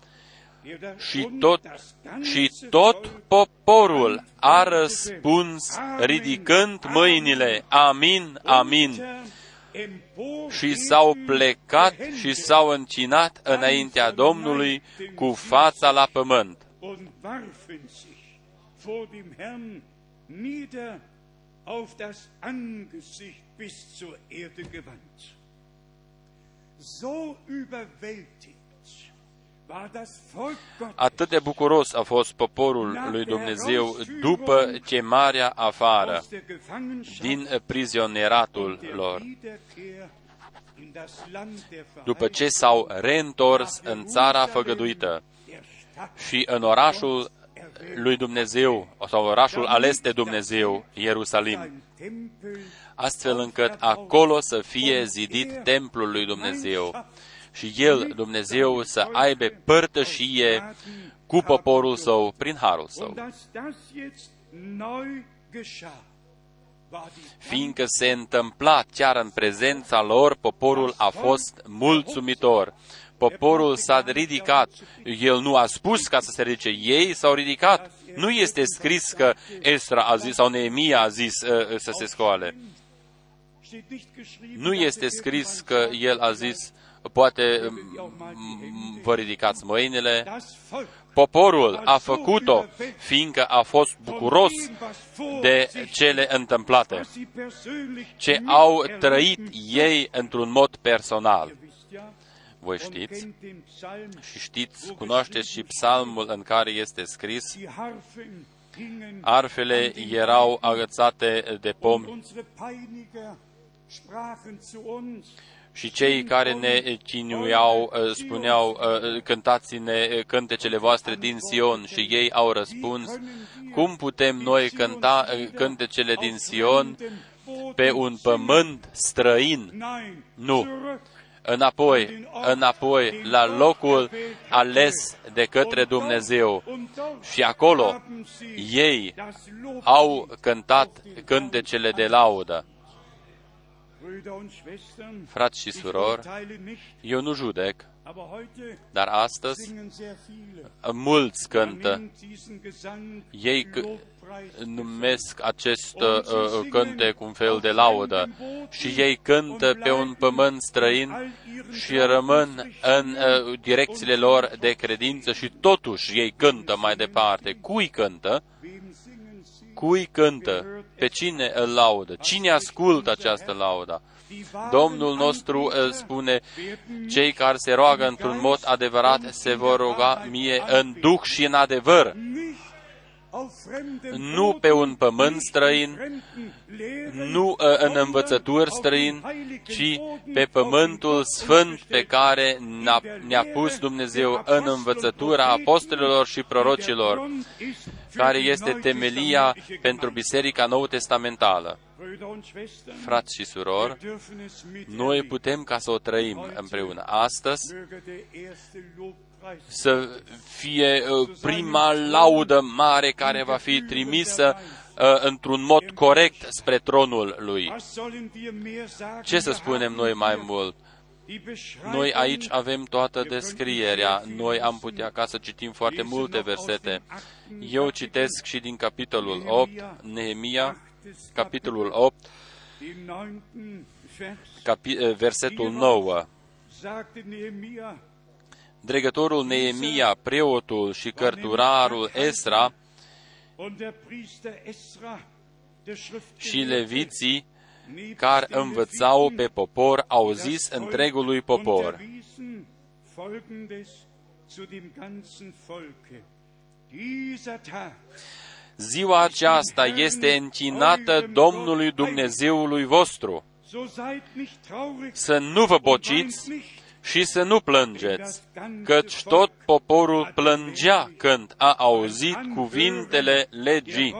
și tot poporul a răspuns ridicând mâinile. Amin, amin. Și s-au plecat și s-au încinat înaintea Domnului cu fața la pământ. Auf das Angesicht bis zur Erde gewandt. So überwältigt war das Volk Gottes. Atât de bucuros a fost poporul lui Dumnezeu după chemarea afară din prizonieratul lor, după ce s-au reîntors în țara făgăduită și în orașul lui Dumnezeu, sau orașul ales de Dumnezeu, Ierusalim, astfel încât acolo să fie zidit templul lui Dumnezeu și El, Dumnezeu, să aibă părtășie cu poporul Său prin harul Său. Fiindcă se întâmpla chiar în prezența lor, poporul a fost mulțumitor. Poporul s-a ridicat. El nu a spus ca să se ridice. Ei s-au ridicat. Nu este scris că Esra a zis sau Neemia a zis să se scoale. Nu este scris că el a zis, poate vă ridicați mâinile. Poporul a făcut-o, fiindcă a fost bucuros de cele întâmplate, ce au trăit ei într-un mod personal. Voi știți și știți, cunoașteți și psalmul în care este scris: arfele erau agățate de pomi și cei care ne chinuiau spuneau, cântați-ne cântecele voastre din Sion, și ei au răspuns: cum putem noi cânta cântecele din Sion pe un pământ străin? Nu! Înapoi, la locul ales de către Dumnezeu. Și acolo ei au cântat cântecele de laudă. Frați și surori, eu nu judec, dar astăzi mulți cântă. Ei numesc acest cântec un fel de laudă și ei cântă pe un pământ străin și rămân în direcțiile lor de credință și totuși ei cântă mai departe. Cui cântă? Cui cântă? Pe cine îl laudă? Cine ascultă această laudă? Domnul nostru spune: cei care se roagă într-un mod adevărat se vor ruga mie în duh și în adevăr. nu pe un pământ străin, nu în învățături străin, ci pe pământul sfânt pe care ne-a pus Dumnezeu în învățătura apostolilor și prorocilor, care este temelia pentru Biserica Nou-Testamentală. Frați și surori, noi putem ca să o trăim împreună astăzi, să fie prima laudă mare care va fi trimisă într-un mod corect spre tronul Lui. Ce să spunem noi mai mult? Noi aici avem toată descrierea, noi am putea ca să citim foarte multe versete. Eu citesc și din capitolul 8, Neemia, capitolul 8, versetul 9. Dregătorul Neemia, preotul și cărturarul Esra și leviții care învățau pe popor au zis întregului popor: ziua aceasta este închinată Domnului Dumnezeului vostru. Să nu vă bociți și să nu plângeți, căci tot poporul plângea când a auzit cuvintele legii.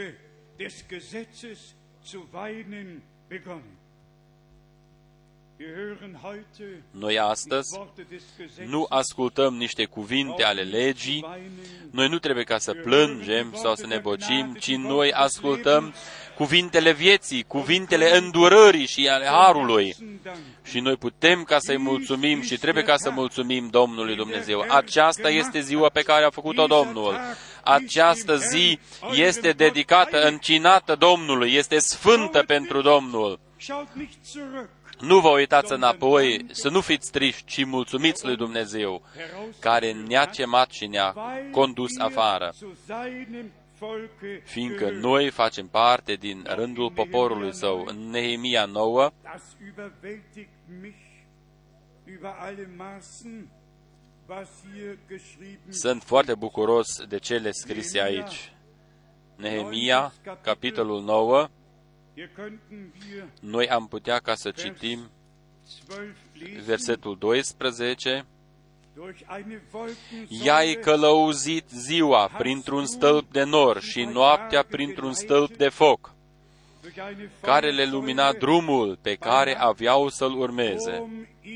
Noi astăzi nu ascultăm niște cuvinte ale legii, noi nu trebuie ca să plângem sau să ne bocim, ci noi ascultăm cuvintele vieții, cuvintele îndurării și ale harului. Și noi putem ca să-i mulțumim și trebuie ca să mulțumim Domnului Dumnezeu. Aceasta este ziua pe care a făcut-o Domnul. Această zi este dedicată, încinată Domnului, este sfântă pentru Domnul. Nu vă uitați înapoi, să nu fiți triști, ci mulțumiți lui Dumnezeu, care ne-a chemat și ne-a condus afară, fiindcă noi facem parte din rândul poporului Său. În Neemia 9, sunt foarte bucuros de cele scrise aici. Neemia, capitolul 9, noi am putea ca să citim versetul 12. I-ai călăuzit ziua printr-un stâlp de nor și noaptea printr-un stâlp de foc, care le lumina drumul pe care aveau să-l urmeze.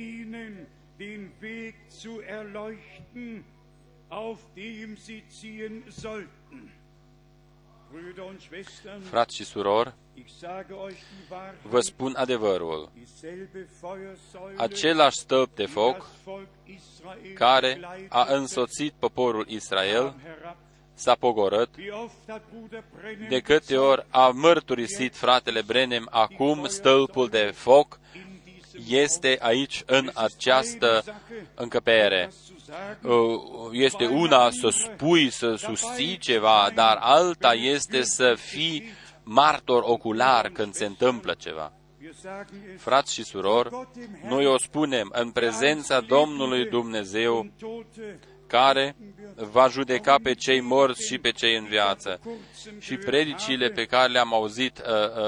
Frați și surori, vă spun adevărul. Același stâlp de foc care a însoțit poporul Israel s-a pogorât. De câte ori a mărturisit fratele Branham, acum stâlpul de foc este aici în această încăpere. Este una să spui, să susții ceva, dar alta este să fii martor ocular când se întâmplă ceva. Frați și surori, noi o spunem în prezența Domnului Dumnezeu, care va judeca pe cei morți și pe cei în viață. Și predicile pe care le-am auzit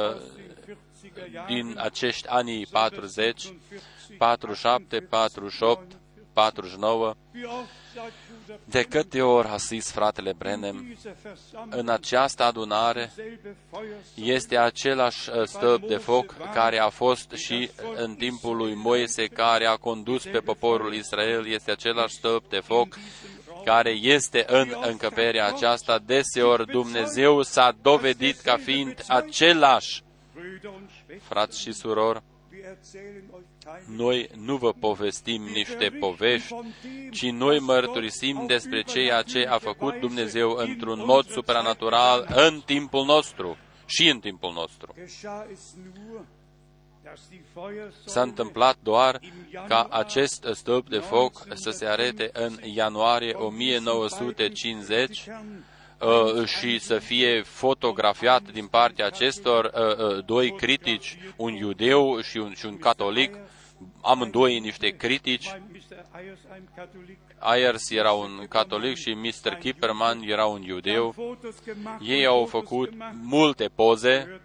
din acești anii 40, 47, 48, 49, de câte ori a zis fratele Branham, în această adunare este același stâlp de foc care a fost și în timpul lui Moise, care a condus pe poporul Israel, este același stâlp de foc care este în încăperea aceasta. Deseori Dumnezeu s-a dovedit ca fiind același. Frați și surori, noi nu vă povestim niște povești, ci noi mărturisim despre ceea ce a făcut Dumnezeu într-un mod supranatural în timpul nostru și în timpul nostru. S-a întâmplat doar ca acest stâlp de foc să se arete în ianuarie 1950 și să fie fotografiat din partea acestor doi critici, un iudeu și un catolic, amândoi niște critici. Ayers era un catolic și Mr. Kipperman era un iudeu. Ei au făcut multe poze,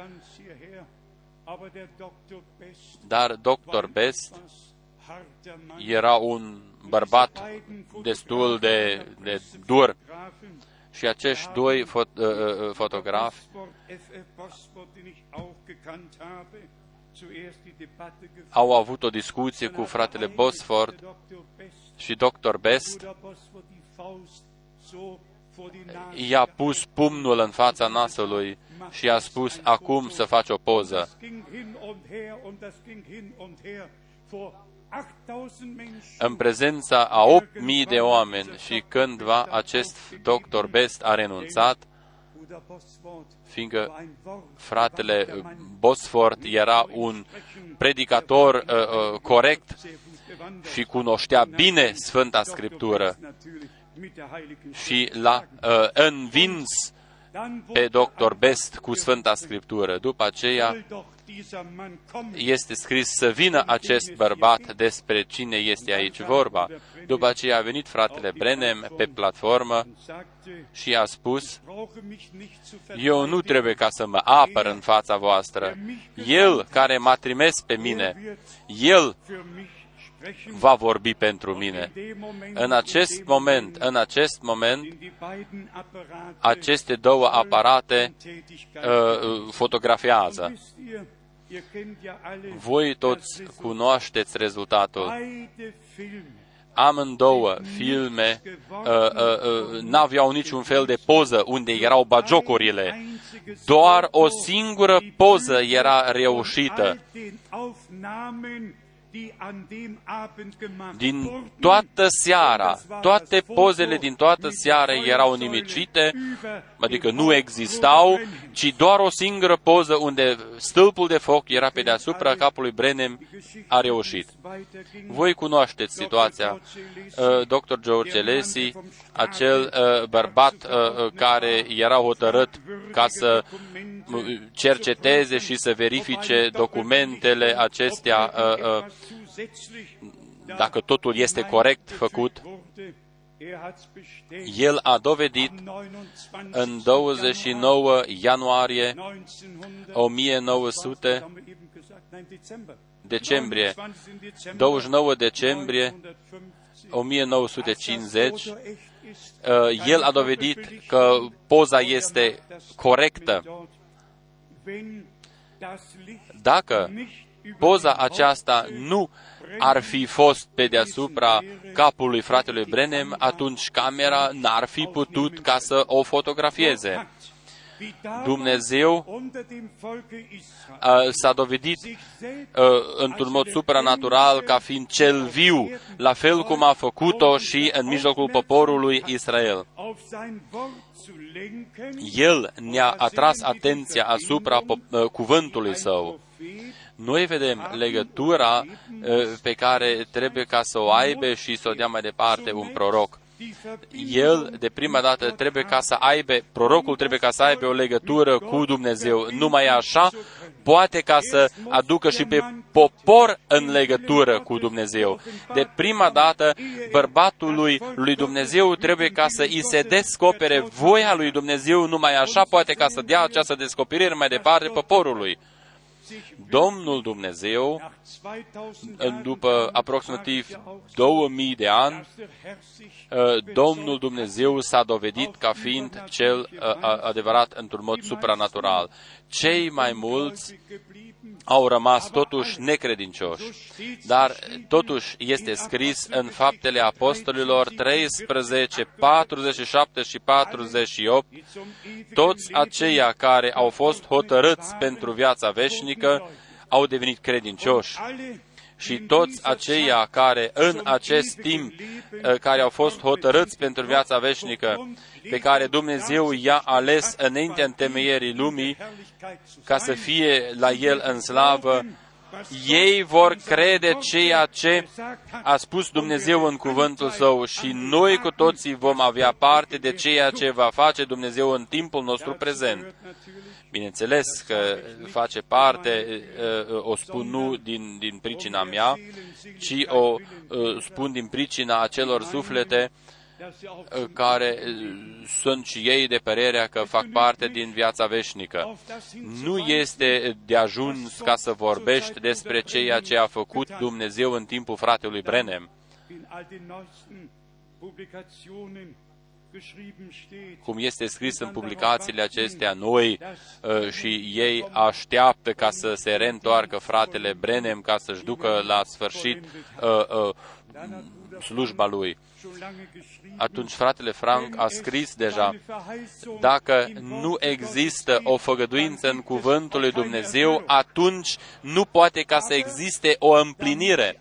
dar Dr. Best era un bărbat destul de dur. Și acești doi fotografi au avut o discuție cu fratele Bosford și Dr. Best i-a pus pumnul în fața nasului și a spus: acum să faci o poză. În prezența a 8.000 de oameni și cândva acest Dr. Best a renunțat, fiindcă fratele Bosford era un predicator corect și cunoștea bine Sfânta Scriptură și l-a învins pe Dr. Best cu Sfânta Scriptură. După aceea este scris să vină acest bărbat, despre cine este aici vorba. După aceea a venit fratele Branham pe platformă și a spus: eu nu trebuie ca să mă apăr în fața voastră. El care m-a trimis pe mine, El va vorbi pentru mine. În acest moment, aceste două aparate fotografiază. Voi toți cunoașteți rezultatul. Amândouă filme n-aveau niciun fel de poză unde erau bagiocurile. Doar o singură poză era reușită. Din toată seara, toate pozele din toată seara erau nimicite, adică nu existau, ci doar o singură poză unde stâlpul de foc era pe deasupra capului Branham a reușit. Voi cunoașteți situația. Dr. George Lacy, acel bărbat care era hotărât ca să cerceteze și să verifice documentele acestea, dacă totul este corect făcut. El a dovedit în 29 ianuarie 29 decembrie 1950, el a dovedit că poza este corectă. Dacă poza aceasta nu ar fi fost pe deasupra capului fratelui Branham, atunci camera n-ar fi putut ca să o fotografieze. Dumnezeu s-a dovedit într-un mod supranatural ca fiind cel viu, la fel cum a făcut-o și în mijlocul poporului Israel. El ne-a atras atenția asupra cuvântului Său. Noi vedem legătura pe care trebuie ca să o aibă și să o dea mai departe un proroc. El, de prima dată, prorocul trebuie ca să aibă o legătură cu Dumnezeu. Numai așa poate ca să aducă și pe popor în legătură cu Dumnezeu. De prima dată, bărbatul lui Dumnezeu trebuie ca să îi se descopere voia lui Dumnezeu. Numai așa poate ca să dea această descoperire mai departe poporului. Domnul Dumnezeu, după aproximativ 2000 de ani, Domnul Dumnezeu s-a dovedit ca fiind cel adevărat într-un mod supranatural. Cei mai mulți au rămas totuși necredincioși, dar totuși este scris în Faptele Apostolilor 13, 47 și 48, toți aceia care au fost hotărâți pentru viața veșnică au devenit credincioși. Și toți aceia care în acest timp, care au fost hotărâți pentru viața veșnică, pe care Dumnezeu i-a ales înaintea întemeierii lumii, ca să fie la El în slavă, ei vor crede ceea ce a spus Dumnezeu în cuvântul Său și noi cu toții vom avea parte de ceea ce va face Dumnezeu în timpul nostru prezent. Bineînțeles că face parte, o spun nu din pricina mea, ci o spun din pricina acelor suflete care sunt și ei de părerea că fac parte din viața veșnică. Nu este de ajuns ca să vorbești despre ceea ce a făcut Dumnezeu în timpul fratelui Branham. Cum este scris în publicațiile acestea noi și ei așteaptă ca să se reîntoarcă fratele Branham ca să-și ducă la sfârșit slujba lui. Atunci fratele Frank a scris deja, dacă nu există o făgăduință în cuvântul lui Dumnezeu, atunci nu poate ca să existe o împlinire.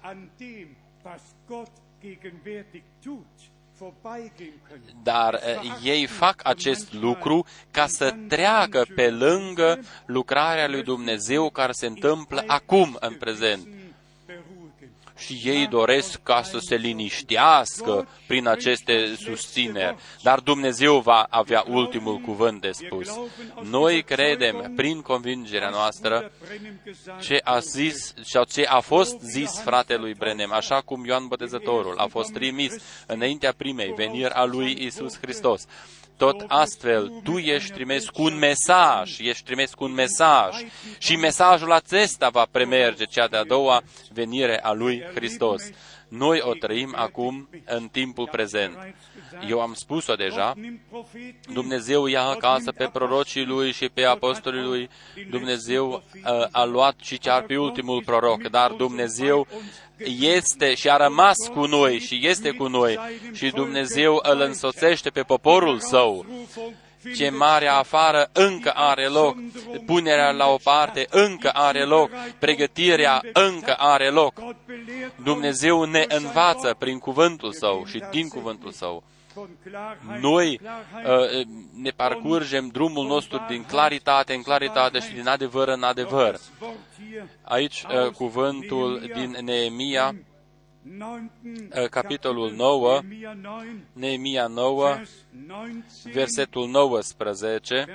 Dar ei fac acest lucru ca să treacă pe lângă lucrarea lui Dumnezeu care se întâmplă acum, în prezent. Și ei doresc ca să se liniștească prin aceste susțineri. Dar Dumnezeu va avea ultimul cuvânt de spus. Noi credem, prin convingerea noastră, ce a zis sau ce a fost zis fratelui Branham, așa cum Ioan Botezătorul a fost trimis înaintea primei veniri a lui Iisus Hristos. Tot astfel, tu ești trimis cu un mesaj, și mesajul acesta va premerge cea de-a doua venire a lui Hristos. Noi o trăim acum în timpul prezent. Eu am spus-o deja, Dumnezeu ia acasă pe prorocii lui și pe apostolii lui, Dumnezeu a luat și chiar pe ultimul proroc, dar Dumnezeu este și a rămas cu noi și este cu noi și Dumnezeu îl însoțește pe poporul Său. Chemarea afară încă are loc, punerea la o parte încă are loc, pregătirea încă are loc. Dumnezeu ne învață prin cuvântul Său și din cuvântul Său. Noi ne parcurgem drumul nostru din claritate în claritate și din adevăr în adevăr. Aici cuvântul din Neemia, capitolul 9, Neemia 9, versetul 19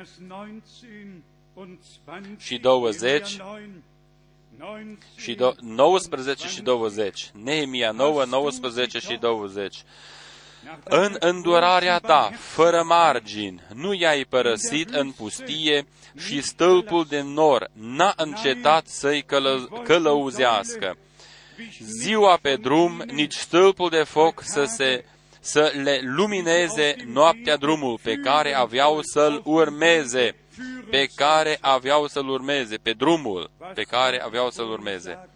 și 20, și 19 și 20. Neemia 9, 19 și 20. În îndurarea ta, fără margini, nu i-ai părăsit în pustie și stâlpul de nor n-a încetat să-i călăuzească. Ziua pe drum, nici stâlpul de foc să le lumineze noaptea drumul pe care aveau să-l urmeze, pe drumul pe care aveau să-l urmeze.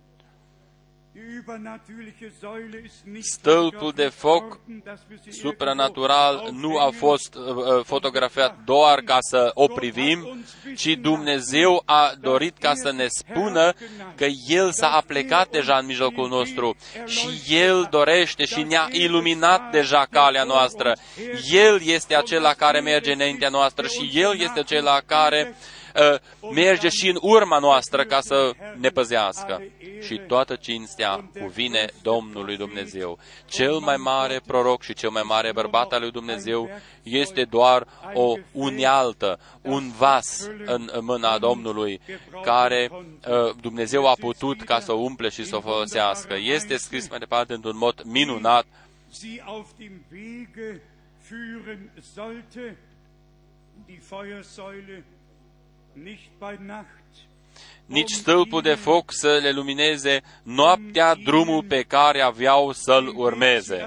Stâlpul de foc supranatural nu a fost fotografiat doar ca să o privim, ci Dumnezeu a dorit ca să ne spună că El s-a aplecat deja în mijlocul nostru și El dorește și ne-a iluminat deja calea noastră. El este acela care merge înaintea noastră și El este acela care merge și în urma noastră ca să ne păzească. Și toată cinstea cuvine Domnului Dumnezeu. Cel mai mare proroc și cel mai mare bărbat al lui Dumnezeu este doar o unealtă, un vas în mâna Domnului, care Dumnezeu a putut ca să o umple și să o folosească. Este scris mai departe într-un mod minunat. Nici stâlpul de foc să le lumineze noaptea drumul pe care aveau să-l urmeze.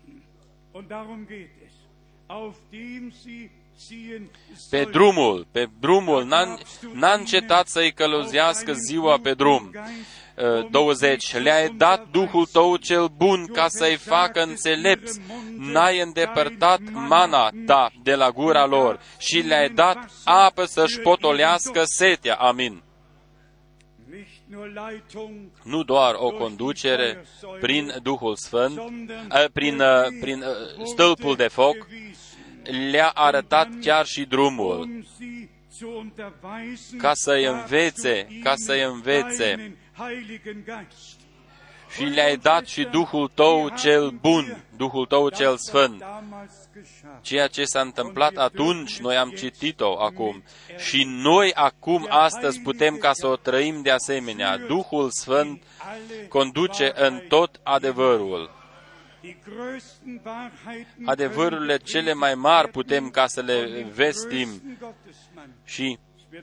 Pe drumul, n-a încetat să-i călăuzească ziua pe drum. 20. Le-ai dat Duhul tău cel bun ca să-i facă înțelepți, n-ai îndepărtat mana ta de la gura lor și le-ai dat apă să-și potolească setea. Amin. Nu doar o conducere prin Duhul Sfânt, prin stâlpul de foc, le-a arătat chiar și drumul ca să-i învețe, și le-ai dat și Duhul Tău cel bun, Duhul Tău cel sfânt. Ceea ce s-a întâmplat atunci, noi am citit-o acum. Și noi acum, astăzi, putem ca să o trăim de asemenea. Duhul Sfânt conduce în tot adevărul. Adevărurile cele mai mari putem ca să le vestim. Și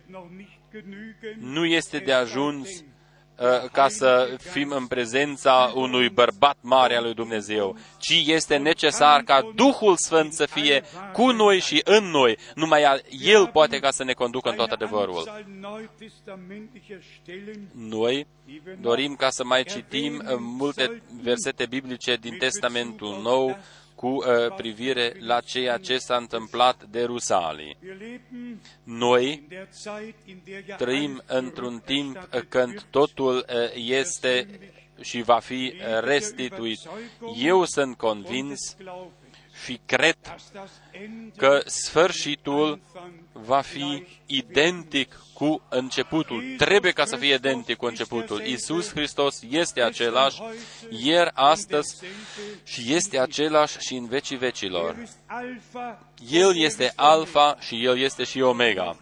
nu este de ajuns ca să fim în prezența unui bărbat mare al lui Dumnezeu, ci este necesar ca Duhul Sfânt să fie cu noi și în noi. Numai El poate ca să ne conducă în tot adevărul. Noi dorim ca să mai citim multe versete biblice din Testamentul Nou cu privire la ceea ce s-a întâmplat de Rusalii. Noi trăim într-un timp când totul este și va fi restituit. Eu sunt convins și cred că sfârșitul va fi identic cu începutul. Trebuie ca să fie identic cu începutul. Iisus Hristos este același ieri, astăzi și este același și în vecii vecilor. El este Alfa și El este și Omega.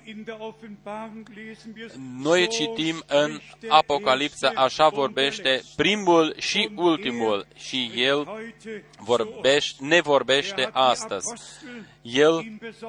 Noi citim în Apocalipsa, așa vorbește primul și ultimul și El ne vorbește astăzi. El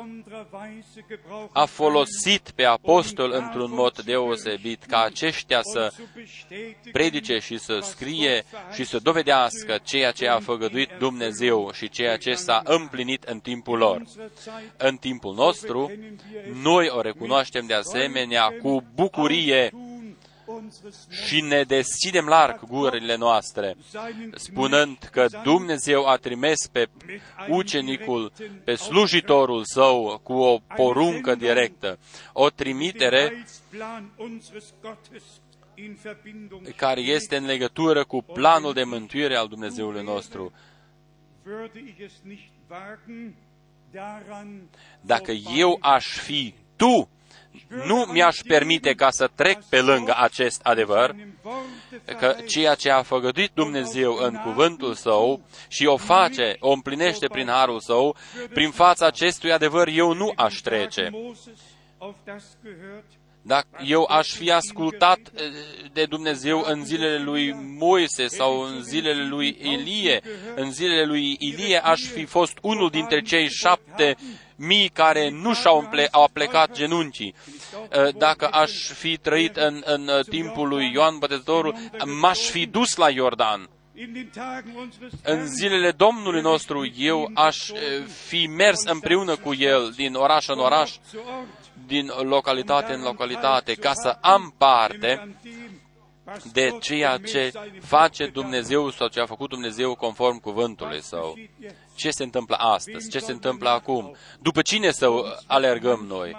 a folosit pe apostol într-un mod deosebit ca aceștia să predice și să scrie și să dovedească ceea ce a făgăduit Dumnezeu și ceea ce s-a împlinit în timpul lor. În timpul nostru, noi o recunoaștem de asemenea cu bucurie și ne deschidem larg gurile noastre, spunând că Dumnezeu a trimis pe ucenicul, pe slujitorul său, cu o poruncă directă, o trimitere care este în legătură cu planul de mântuire al Dumnezeului nostru. Dacă eu aș fi tu, nu mi-aș permite ca să trec pe lângă acest adevăr, că ceea ce a făgăduit Dumnezeu în cuvântul Său și o împlinește prin harul Său, prin fața acestui adevăr eu nu aș trece. Dacă eu aș fi ascultat de Dumnezeu în zilele lui Moise sau în zilele lui Ilie, în zilele lui Ilie aș fi fost unul dintre cei 7.000 care nu au plecat genunchii. Dacă aș fi trăit în timpul lui Ioan Botezătorul, m-aș fi dus la Iordan. În zilele Domnului nostru, eu aș fi mers împreună cu El din oraș în oraș, din localitate în localitate, ca să am parte de ceea ce face Dumnezeu sau ce a făcut Dumnezeu conform cuvântului Său. Ce se întâmplă astăzi? Ce se întâmplă acum? După cine să alergăm noi?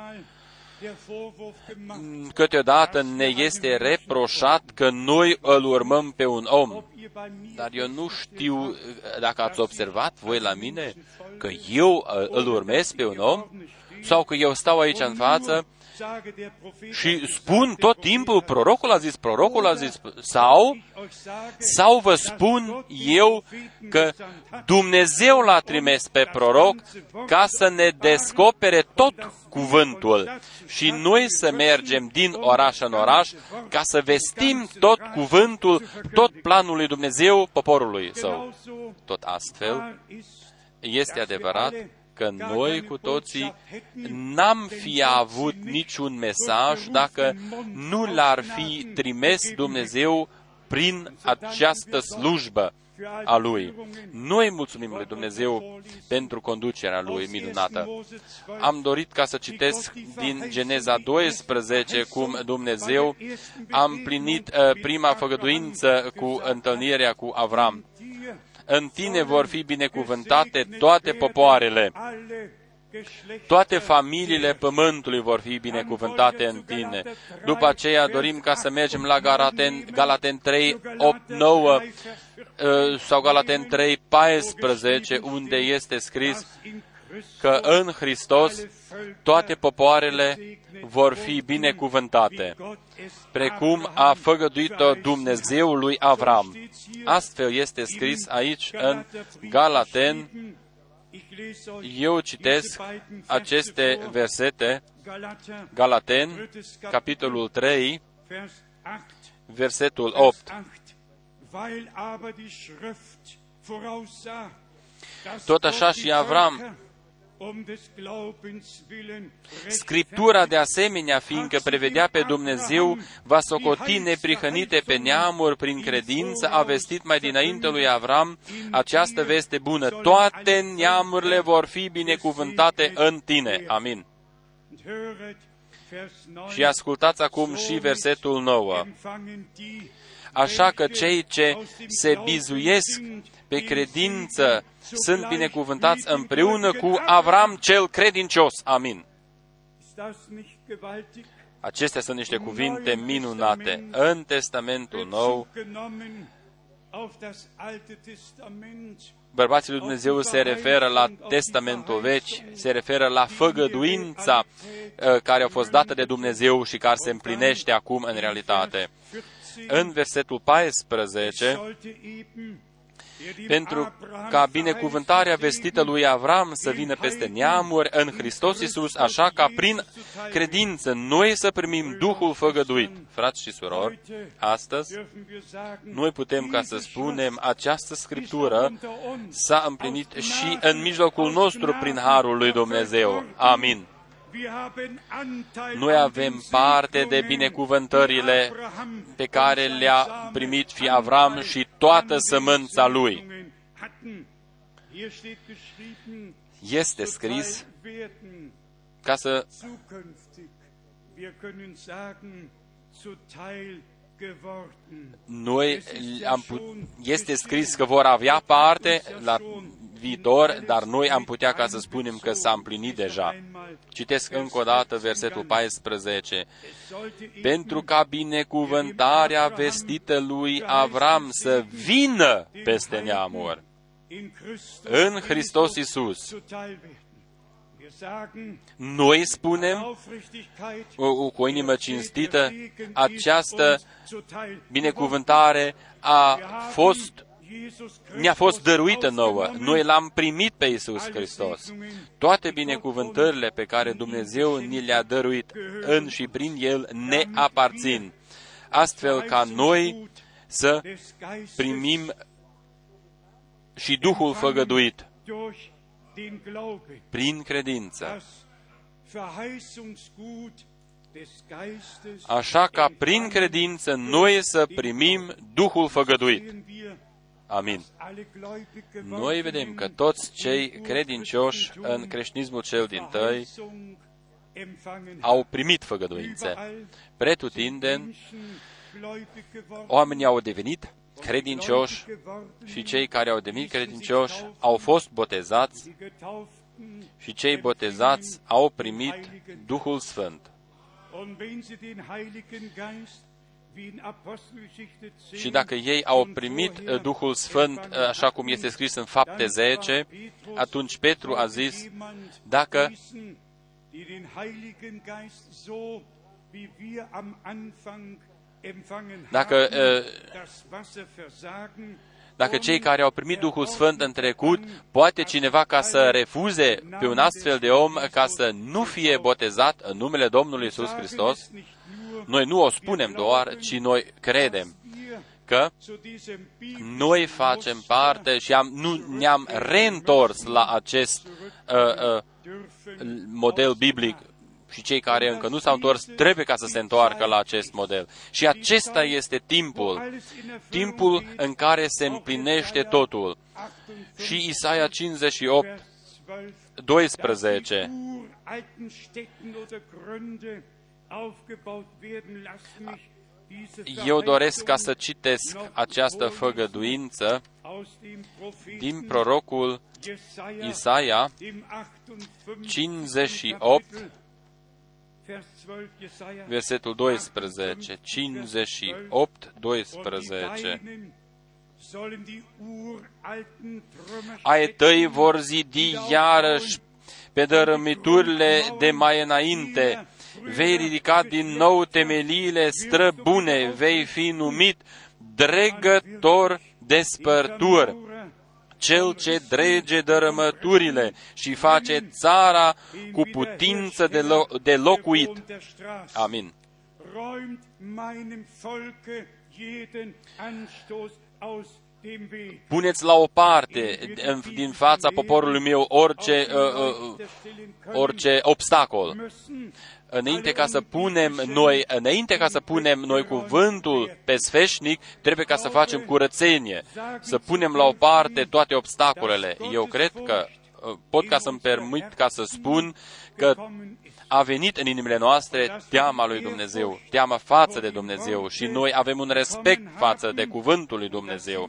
Câteodată ne este reproșat că noi îl urmăm pe un om. Dar eu nu știu dacă ați observat voi la mine că eu îl urmez pe un om sau că eu stau aici în față și spun tot timpul, prorocul a zis, sau vă spun eu că Dumnezeu l-a trimis pe proroc ca să ne descopere tot cuvântul și noi să mergem din oraș în oraș ca să vestim tot cuvântul, tot planul lui Dumnezeu poporului Său. Tot astfel, este adevărat că noi cu toții n-am fi avut niciun mesaj dacă nu l-ar fi trimis Dumnezeu prin această slujbă a Lui. Noi mulțumim lui Dumnezeu pentru conducerea Lui minunată. Am dorit ca să citesc din Geneza 12 cum Dumnezeu a împlinit prima făgăduință cu întâlnirea cu Avram. În tine vor fi binecuvântate toate popoarele. Toate familiile pământului vor fi binecuvântate în tine. După aceea dorim ca să mergem la Galaten 3, 8, 9 sau Galaten 3, 14, unde este scris că în Hristos toate popoarele vor fi binecuvântate, precum a făgăduit-o Dumnezeul lui Avram. Astfel este scris aici în Galaten. Eu citesc aceste versete, Galaten, capitolul 3, versetul 8. Tot așa și Avram, Scriptura de asemenea, fiindcă prevedea pe Dumnezeu, va socoti neprihănite pe neamuri prin credință, a vestit mai dinainte lui Avram această veste bună: toate neamurile vor fi binecuvântate în tine. Amin. Și ascultați acum și versetul 9. Așa că cei ce se bizuiesc pe credință sunt binecuvântați împreună cu Avram cel credincios. Amin. Acestea sunt niște cuvinte minunate. În Testamentul Nou, bărbații lui Dumnezeu se referă la Testamentul Vechi, se referă la făgăduința care a fost dată de Dumnezeu și care se împlinește acum în realitate. În versetul 14, pentru ca binecuvântarea vestită lui Avram să vină peste neamuri în Hristos Iisus, așa ca prin credință noi să primim Duhul făgăduit. Frați și surori, astăzi noi putem ca să spunem, această Scriptură s-a împlinit și în mijlocul nostru prin harul lui Dumnezeu. Amin. Noi avem parte de binecuvântările pe care le-a primit fi Avram și toată sămânța lui. Este scris ca să este scris că vor avea parte la viitor, dar noi am putea ca să spunem că s-a împlinit deja. Citesc încă o dată versetul 14. Pentru ca binecuvântarea vestită lui Avram să vină peste neamuri în Hristos Iisus. Noi spunem cu o inimă cinstită, această binecuvântare ne-a fost dăruită nouă. Noi l-am primit pe Iisus Hristos. Toate binecuvântările pe care Dumnezeu ni le-a dăruit în și prin El ne aparțin. Astfel ca noi să primim și Duhul făgăduit prin credință. Așa ca prin credință noi să primim Duhul făgăduit. Amin. Noi vedem că toți cei credincioși în creștinismul cel dintâi au primit făgăduințe. Pretutindeni, oamenii au devenit credincioși și cei care au devenit credincioși au fost botezați și cei botezați au primit Duhul Sfânt. Și dacă ei au primit Duhul Sfânt, așa cum este scris în Fapte 10, atunci Petru a zis, dacă dacă cei care au primit Duhul Sfânt în trecut, poate cineva ca să refuze pe un astfel de om ca să nu fie botezat în numele Domnului Iisus Hristos? Noi nu o spunem doar, ci noi credem că noi facem parte și ne-am reîntors la acest model biblic. Și cei care încă nu s-au întors trebuie ca să se întoarcă la acest model. Și acesta este timpul în care se împlinește totul. Și Isaia 58, 12. Eu doresc ca să citesc această făgăduință din prorocul Isaia 58, versetul 12. 58, 12. Ai tăi vor zidi iarăși pe dărâmiturile de mai înainte. Vei ridica din nou temeliile străbune, vei fi numit dregător despărtur, cel ce drege dărâmăturile și face țara cu putință de locuit. Amin. Puneți la o parte din fața poporului meu orice obstacol. Înainte ca să punem noi cuvântul pe sfeșnic, trebuie ca să facem curățenie, să punem la o parte toate obstacolele. Eu cred că pot ca să-mi permit ca să spun că a venit în inimile noastre teama lui Dumnezeu, teama față de Dumnezeu și noi avem un respect față de cuvântul lui Dumnezeu.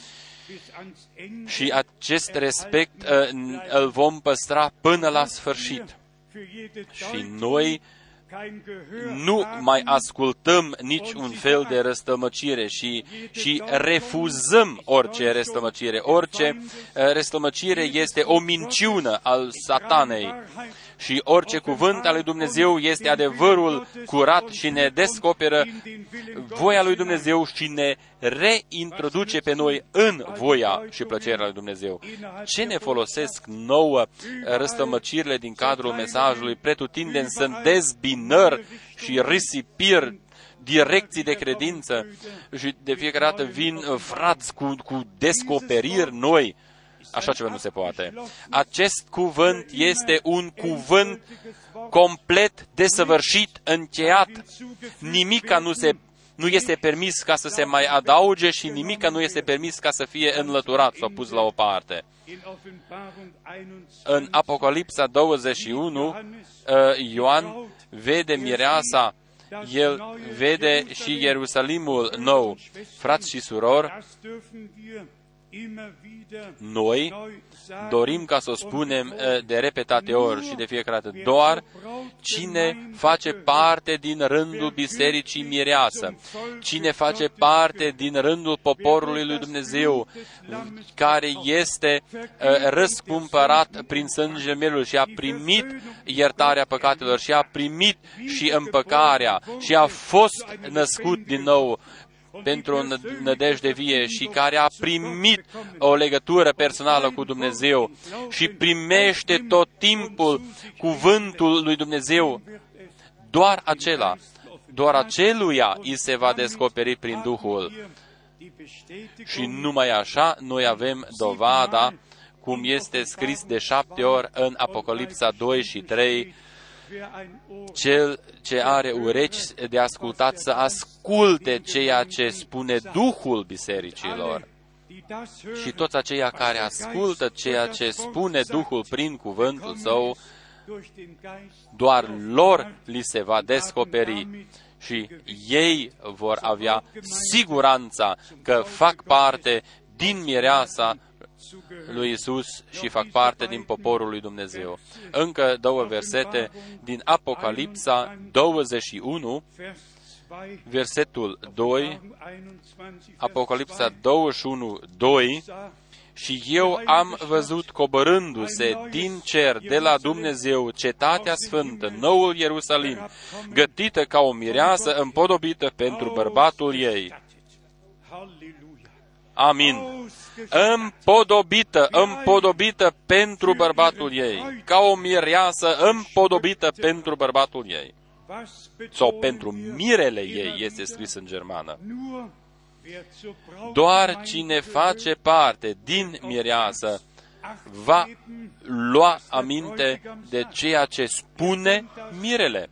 Și acest respect îl vom păstra până la sfârșit. Și noi nu mai ascultăm niciun fel de răstămăcire și refuzăm orice răstămăcire. Orice răstămăcire este o minciună al satanei. Și orice cuvânt al lui Dumnezeu este adevărul curat și ne descoperă voia lui Dumnezeu și ne reintroduce pe noi în voia și plăcerea lui Dumnezeu. Ce ne folosesc nouă răstămăcirile din cadrul mesajului? Pretutindeni sunt dezbinări și risipiri, direcții de credință și de fiecare dată vin frați cu descoperiri noi. Așa ceva nu se poate. Acest cuvânt este un cuvânt complet, desăvârșit, încheiat. Nimica nu este permis ca să se mai adauge și nimica nu este permis ca să fie înlăturat sau pus la o parte. În Apocalipsa 21, Ioan vede mireasa, el vede și Ierusalimul nou. Frați și surori, noi dorim ca să o spunem de repetate ori și de fiecare dată, doar cine face parte din rândul Bisericii Mireasă, cine face parte din rândul poporului lui Dumnezeu, care este răscumpărat prin sângele Mielului și a primit iertarea păcatelor și a primit și împăcarea și a fost născut din nou pentru o nădejde vie și care a primit o legătură personală cu Dumnezeu și primește tot timpul cuvântul lui Dumnezeu, doar aceluia îi se va descoperi prin Duhul. Și numai așa noi avem dovada, cum este scris de 7 ori în Apocalipsa 2 și 3, cel ce are urechi de ascultat să asculte ceea ce spune Duhul bisericilor. Și toți aceia care ascultă ceea ce spune Duhul prin cuvântul Său, doar lor li se va descoperi și ei vor avea siguranța că fac parte din mireasa lui Isus și fac parte din poporul lui Dumnezeu. Încă 2 versete din Apocalipsa 21, versetul 2, Apocalipsa 21, 2, și eu am văzut coborându-se din cer de la Dumnezeu cetatea sfântă, noul Ierusalim, gătită ca o mireasă împodobită pentru bărbatul ei. Amin. Împodobită pentru bărbatul ei, ca o mireasă împodobită pentru bărbatul ei. Sau pentru mirele ei, este scris în germană. Doar cine face parte din mireasă va lua aminte de ceea ce spune mirele.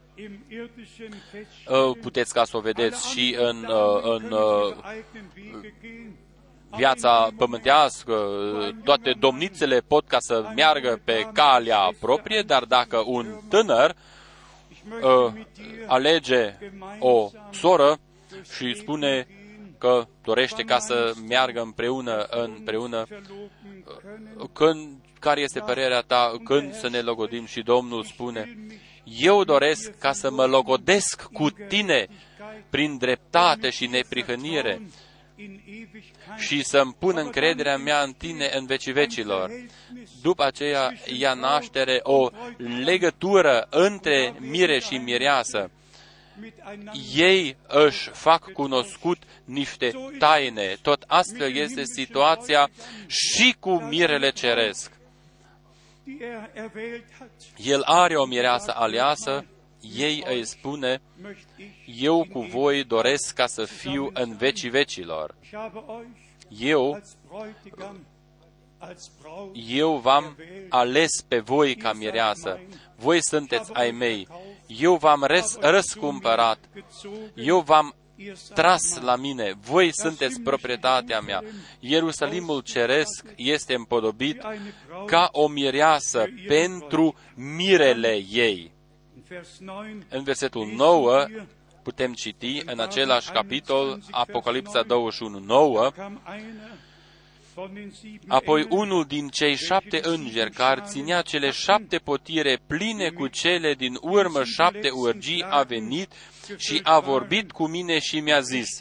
Puteți ca să o vedeți și în viața pământească, toate domnițele pot ca să meargă pe calea proprie, dar dacă un tânăr alege o soră și spune că dorește ca să meargă împreună, care este părerea ta când să ne logodim? Și Domnul spune, eu doresc ca să mă logodesc cu tine prin dreptate și neprihănire. și să-mi pun încrederea mea în Tine în vecii vecilor. După aceea ia naștere o legătură între mire și mireasă. Ei își fac cunoscut niște taine. Tot astfel este situația și cu mirele ceresc. El are o mireasă aleasă, ei îi spune, eu cu voi doresc ca să fiu în vecii vecilor. Eu v-am ales pe voi ca mireasă. Voi sunteți ai mei. Eu v-am răscumpărat. Eu v-am tras la mine. Voi sunteți proprietatea mea. Ierusalimul ceresc este împodobit ca o mireasă pentru mirele ei. În versetul 9 putem citi în același capitol, Apocalipsa 21:9, apoi unul din cei 7 îngeri care ținea cele 7 potire pline cu cele din urmă 7 urgii a venit și a vorbit cu mine și mi-a zis,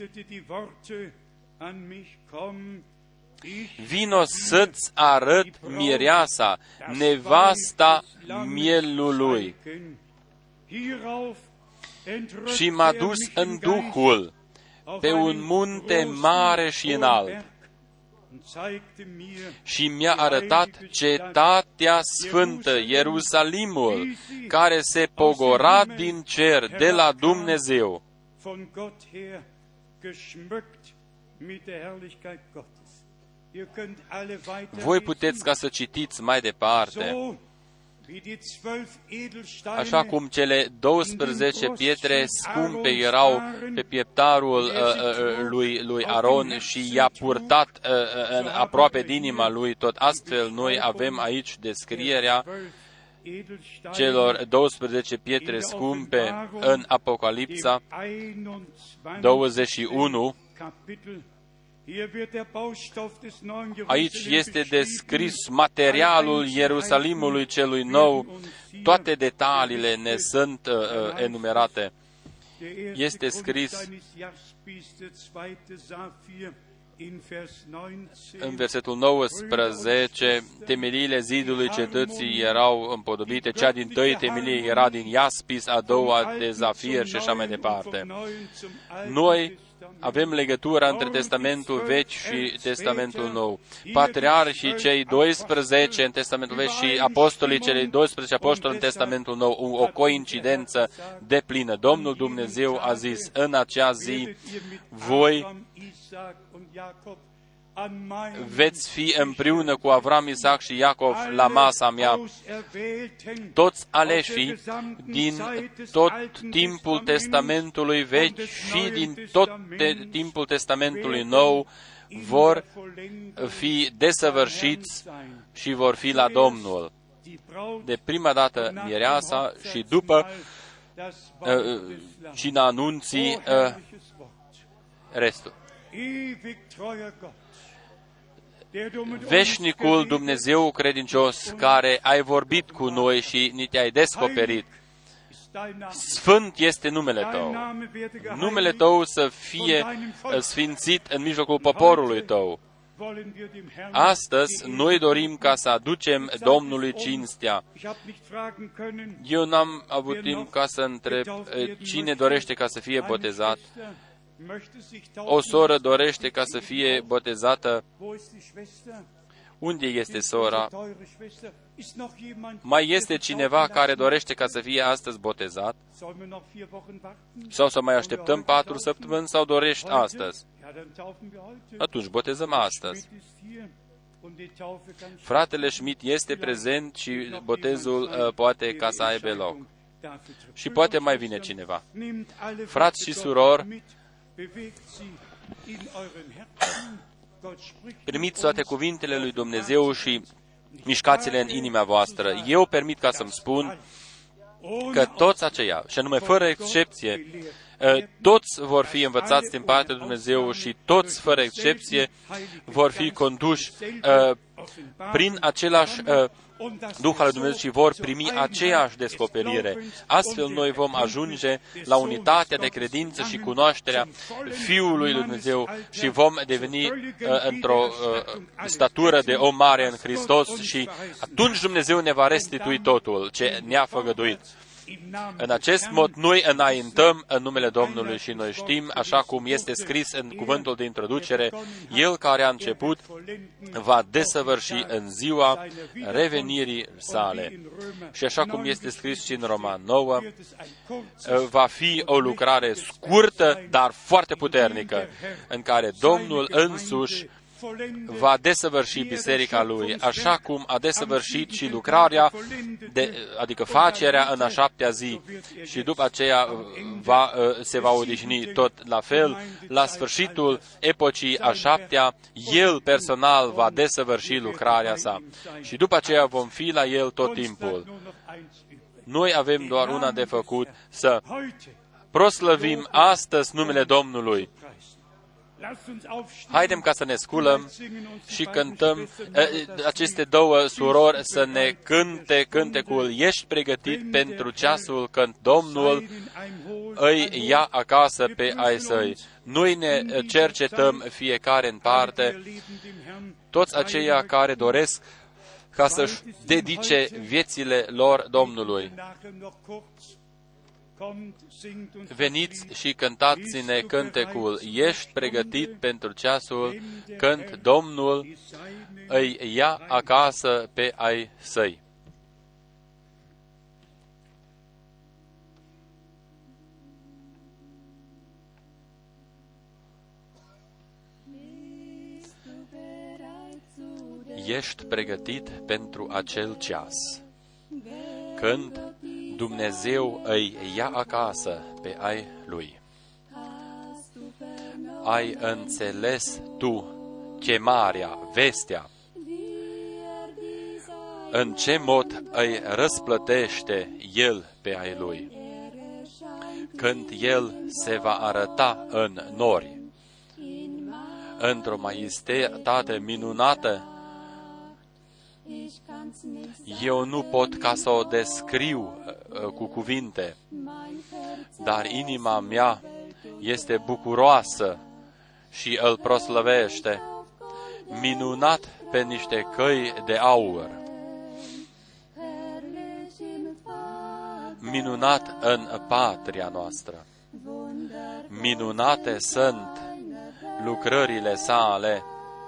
vino să-ți arăt mireasa, nevasta mielului. Și m-a dus în Duhul pe un munte mare și înalt și mi-a arătat cetatea sfântă, Ierusalimul, care se pogora din cer de la Dumnezeu. Voi puteți ca să citiți mai departe. Așa cum cele 12 pietre scumpe erau pe pieptarul lui Aron și i-a purtat aproape de inima lui, tot astfel noi avem aici descrierea celor 12 pietre scumpe în Apocalipsa 21. Aici este descris materialul Ierusalimului celui nou, toate detaliile ne sunt enumerate. Este scris în versetul 19, temeliile zidului cetății erau împodobite, cea din tăi temelie era din iaspis, a doua de zafir și așa mai departe. Noi avem legătura între Testamentul Vechi și Testamentul Nou. Patriarhii cei 12 în Testamentul Vechi și apostolii celei 12 apostoli în Testamentul Nou, o coincidență deplină. Domnul Dumnezeu a zis, în acea zi, voi veți fi împreună cu Avram, Isaac și Iacov la masa mea. Toți aleșii din tot timpul Testamentului Vechi și din tot timpul Testamentului Nou vor fi desăvârșiți și vor fi la Domnul. De prima dată mireasa și după cina anunții restul. Veșnicul Dumnezeu credincios, care ai vorbit cu noi și ni te-ai descoperit, sfânt este numele Tău. Numele Tău să fie sfințit în mijlocul poporului Tău. Astăzi, noi dorim ca să aducem Domnului cinstea. Eu n-am avut timp ca să întreb cine dorește ca să fie botezat. O soră dorește ca să fie botezată. Unde este sora? Mai este cineva care dorește ca să fie astăzi botezat? Sau să mai așteptăm 4 săptămâni sau dorești astăzi? Atunci botezăm astăzi. Fratele Schmidt este prezent și botezul poate ca să aibă loc. Și poate mai vine cineva. Frați și surori, primiți toate cuvintele lui Dumnezeu și mișcați-le în inima voastră. Eu permit ca să-mi spun că toți aceia, și anume fără excepție, toți vor fi învățați din partea lui Dumnezeu și toți, fără excepție, vor fi conduși prin același Duh al lui Dumnezeu și vor primi aceeași descoperire. Astfel noi vom ajunge la unitatea de credință și cunoașterea Fiului lui Dumnezeu și vom deveni într-o statură de om mare în Hristos și atunci Dumnezeu ne va restitui totul ce ne-a făgăduit. În acest mod, noi înaintăm în numele Domnului și noi știm, așa cum este scris în cuvântul de introducere, El care a început va desăvârși în ziua revenirii sale. Și așa cum este scris și în Roman 9, va fi o lucrare scurtă, dar foarte puternică, în care Domnul însuși va desăvârși biserica lui, așa cum a desăvârșit și lucrarea, adică facerea în a 7-a zi și după aceea se va odihni tot la fel. La sfârșitul epocii a 7-a, El personal va desăvârși lucrarea sa și după aceea vom fi la El tot timpul. Noi avem doar una de făcut, să proslăvim astăzi numele Domnului. Haidem ca să ne sculăm și cântăm aceste două surori să ne cânte cântecul Ești pregătit pentru ceasul când Domnul îi ia acasă pe ai săi. Noi ne cercetăm fiecare în parte, toți aceia care doresc ca să-și dedice viețile lor Domnului. Veniți și cântați-ne cântecul Ești pregătit pentru ceasul când Domnul îi ia acasă pe ai săi. Ești pregătit pentru acel ceas când Dumnezeu îi ia acasă pe ai lui. Ai înțeles tu chemarea, vestea? În ce mod îi răsplătește El pe ai lui? Când El se va arăta în nori, într-o majestate minunată, eu nu pot ca să o descriu cu cuvinte, dar inima mea este bucuroasă și îl proslăvește, minunat pe niște căi de aur, minunat în patria noastră. Minunate sunt lucrările sale,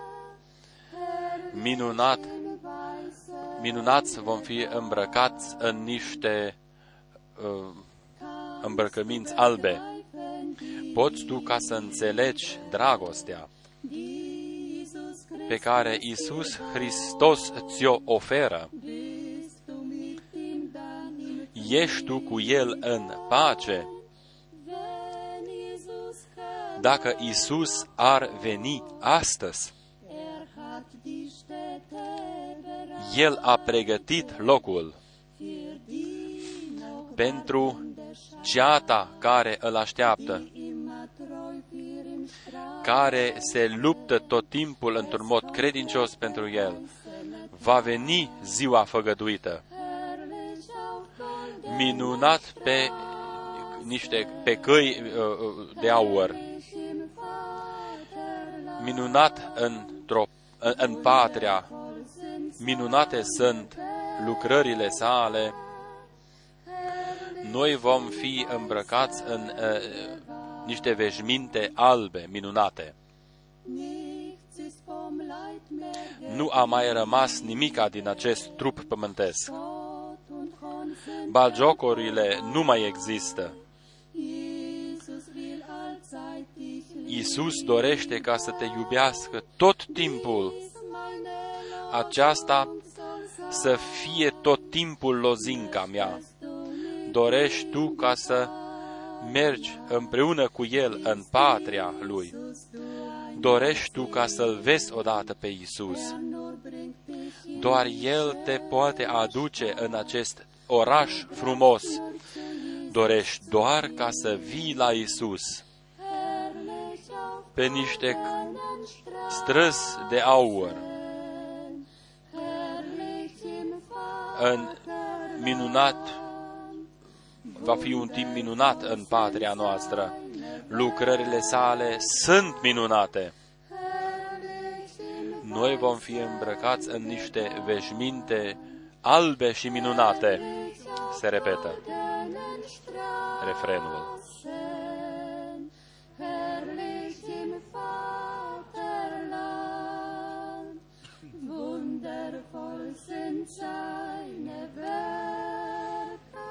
minunați vom fi îmbrăcați în niște îmbrăcăminți albe. Poți tu ca să înțelegi dragostea pe care Iisus Hristos ți-o oferă? Ești tu cu El în pace? Dacă Iisus ar veni astăzi, El a pregătit locul pentru ceata care îl așteaptă, care se luptă tot timpul într-un mod credincios pentru El. Va veni ziua făgăduită, minunat pe căi de aur, minunat în patria. Minunate sunt lucrările sale. Noi vom fi îmbrăcați în niște veșminte albe, minunate. Nu a mai rămas nimica din acest trup pământesc. Bagiocorile nu mai există. Iisus dorește ca să te iubească tot timpul. Aceasta să fie tot timpul lozinca mea. Dorești tu ca să mergi împreună cu El în patria Lui. Dorești tu ca să-L vezi odată pe Iisus. Doar El te poate aduce în acest oraș frumos. dorești doar ca să vii la Isus pe niște străzi de aur, în minunat, va fi un timp minunat în patria noastră. Lucrările sale sunt minunate. Noi vom fi îmbrăcați în niște veșminte albe și minunate. Se repetă refrenul. Wundervoll sind seine Werke,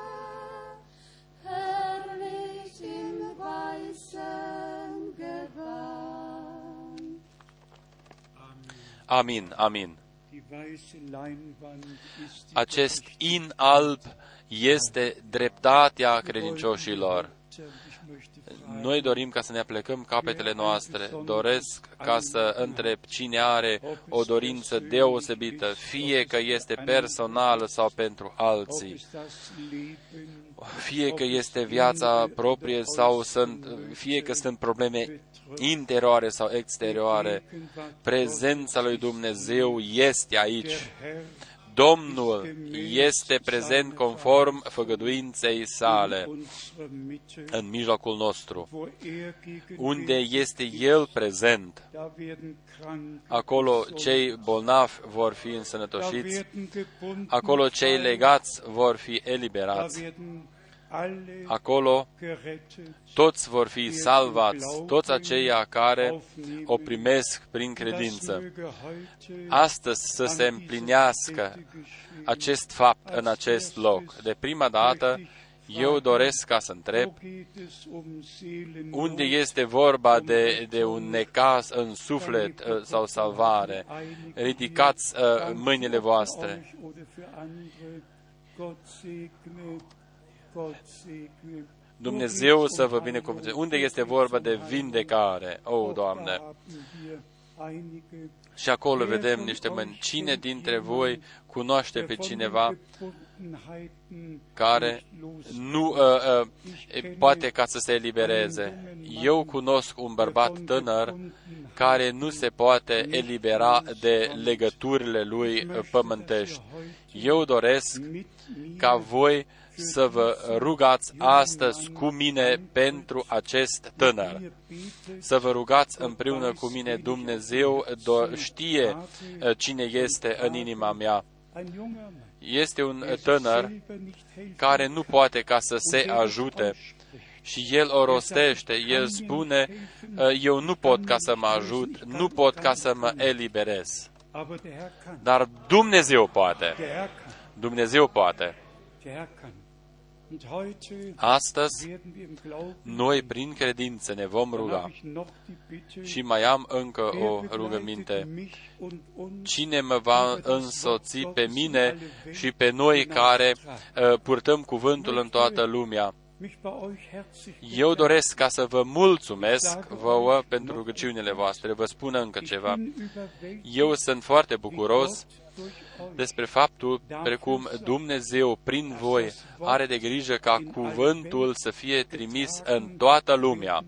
herrlich im weißen Gewand. Amin, amin. Acest in alb este dreptatea credincioșilor. Noi dorim ca să ne aplecăm capetele noastre. Doresc ca să întreb cine are o dorință deosebită, fie că este personală sau pentru alții, fie că este viața proprie sau fie că sunt probleme interioare sau exterioare. Prezența lui Dumnezeu este aici. Domnul este prezent conform făgăduinței sale în mijlocul nostru. Unde este El prezent, acolo cei bolnavi vor fi însănătoșiți, acolo cei legați vor fi eliberați, acolo toți vor fi salvați, toți aceia care o primesc prin credință. Astăzi să se împlinească acest fapt în acest loc. De prima dată, eu doresc ca să întreb unde este vorba de un necaz în suflet sau salvare. Ridicați mâinile voastre. Dumnezeu să vă binecuvânteze. Unde este vorba de vindecare? O, Doamne! Și acolo vedem niște mâini. Cine dintre voi cunoaște pe cineva care nu poate ca să se elibereze? Eu cunosc un bărbat tânăr care nu se poate elibera de legăturile lui pământești. Eu doresc ca voi să vă rugați astăzi cu mine pentru acest tânăr. Să vă rugați împreună cu mine. Dumnezeu știe cine este în inima mea. Este un tânăr care nu poate ca să se ajute și el o rostește. El spune, eu nu pot ca să mă ajut, nu pot ca să mă eliberez. Dar Dumnezeu poate. Dumnezeu poate. Astăzi, noi prin credință ne vom ruga. Și mai am încă o rugăminte. Cine mă va însoți pe mine și pe noi care purtăm cuvântul în toată lumea? Eu doresc ca să vă mulțumesc vouă pentru rugăciunile voastre. Vă spun încă ceva. Eu sunt foarte bucuros despre faptul precum Dumnezeu prin voi are de grijă ca cuvântul să fie trimis în toată lumea.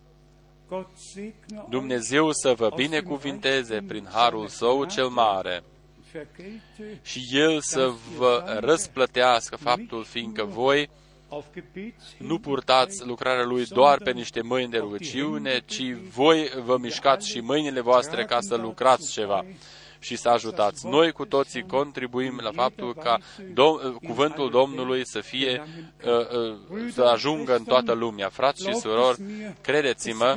Dumnezeu să vă binecuvinteze prin harul Său cel mare și El să vă răsplătească faptul, fiindcă voi nu purtați lucrarea Lui doar pe niște mâini de rugăciune, ci voi vă mișcați și mâinile voastre ca să lucrați ceva și să ajutați. Noi cu toții contribuim la faptul ca cuvântul Domnului să fie, să ajungă în toată lumea. Frați și surori, credeți-mă,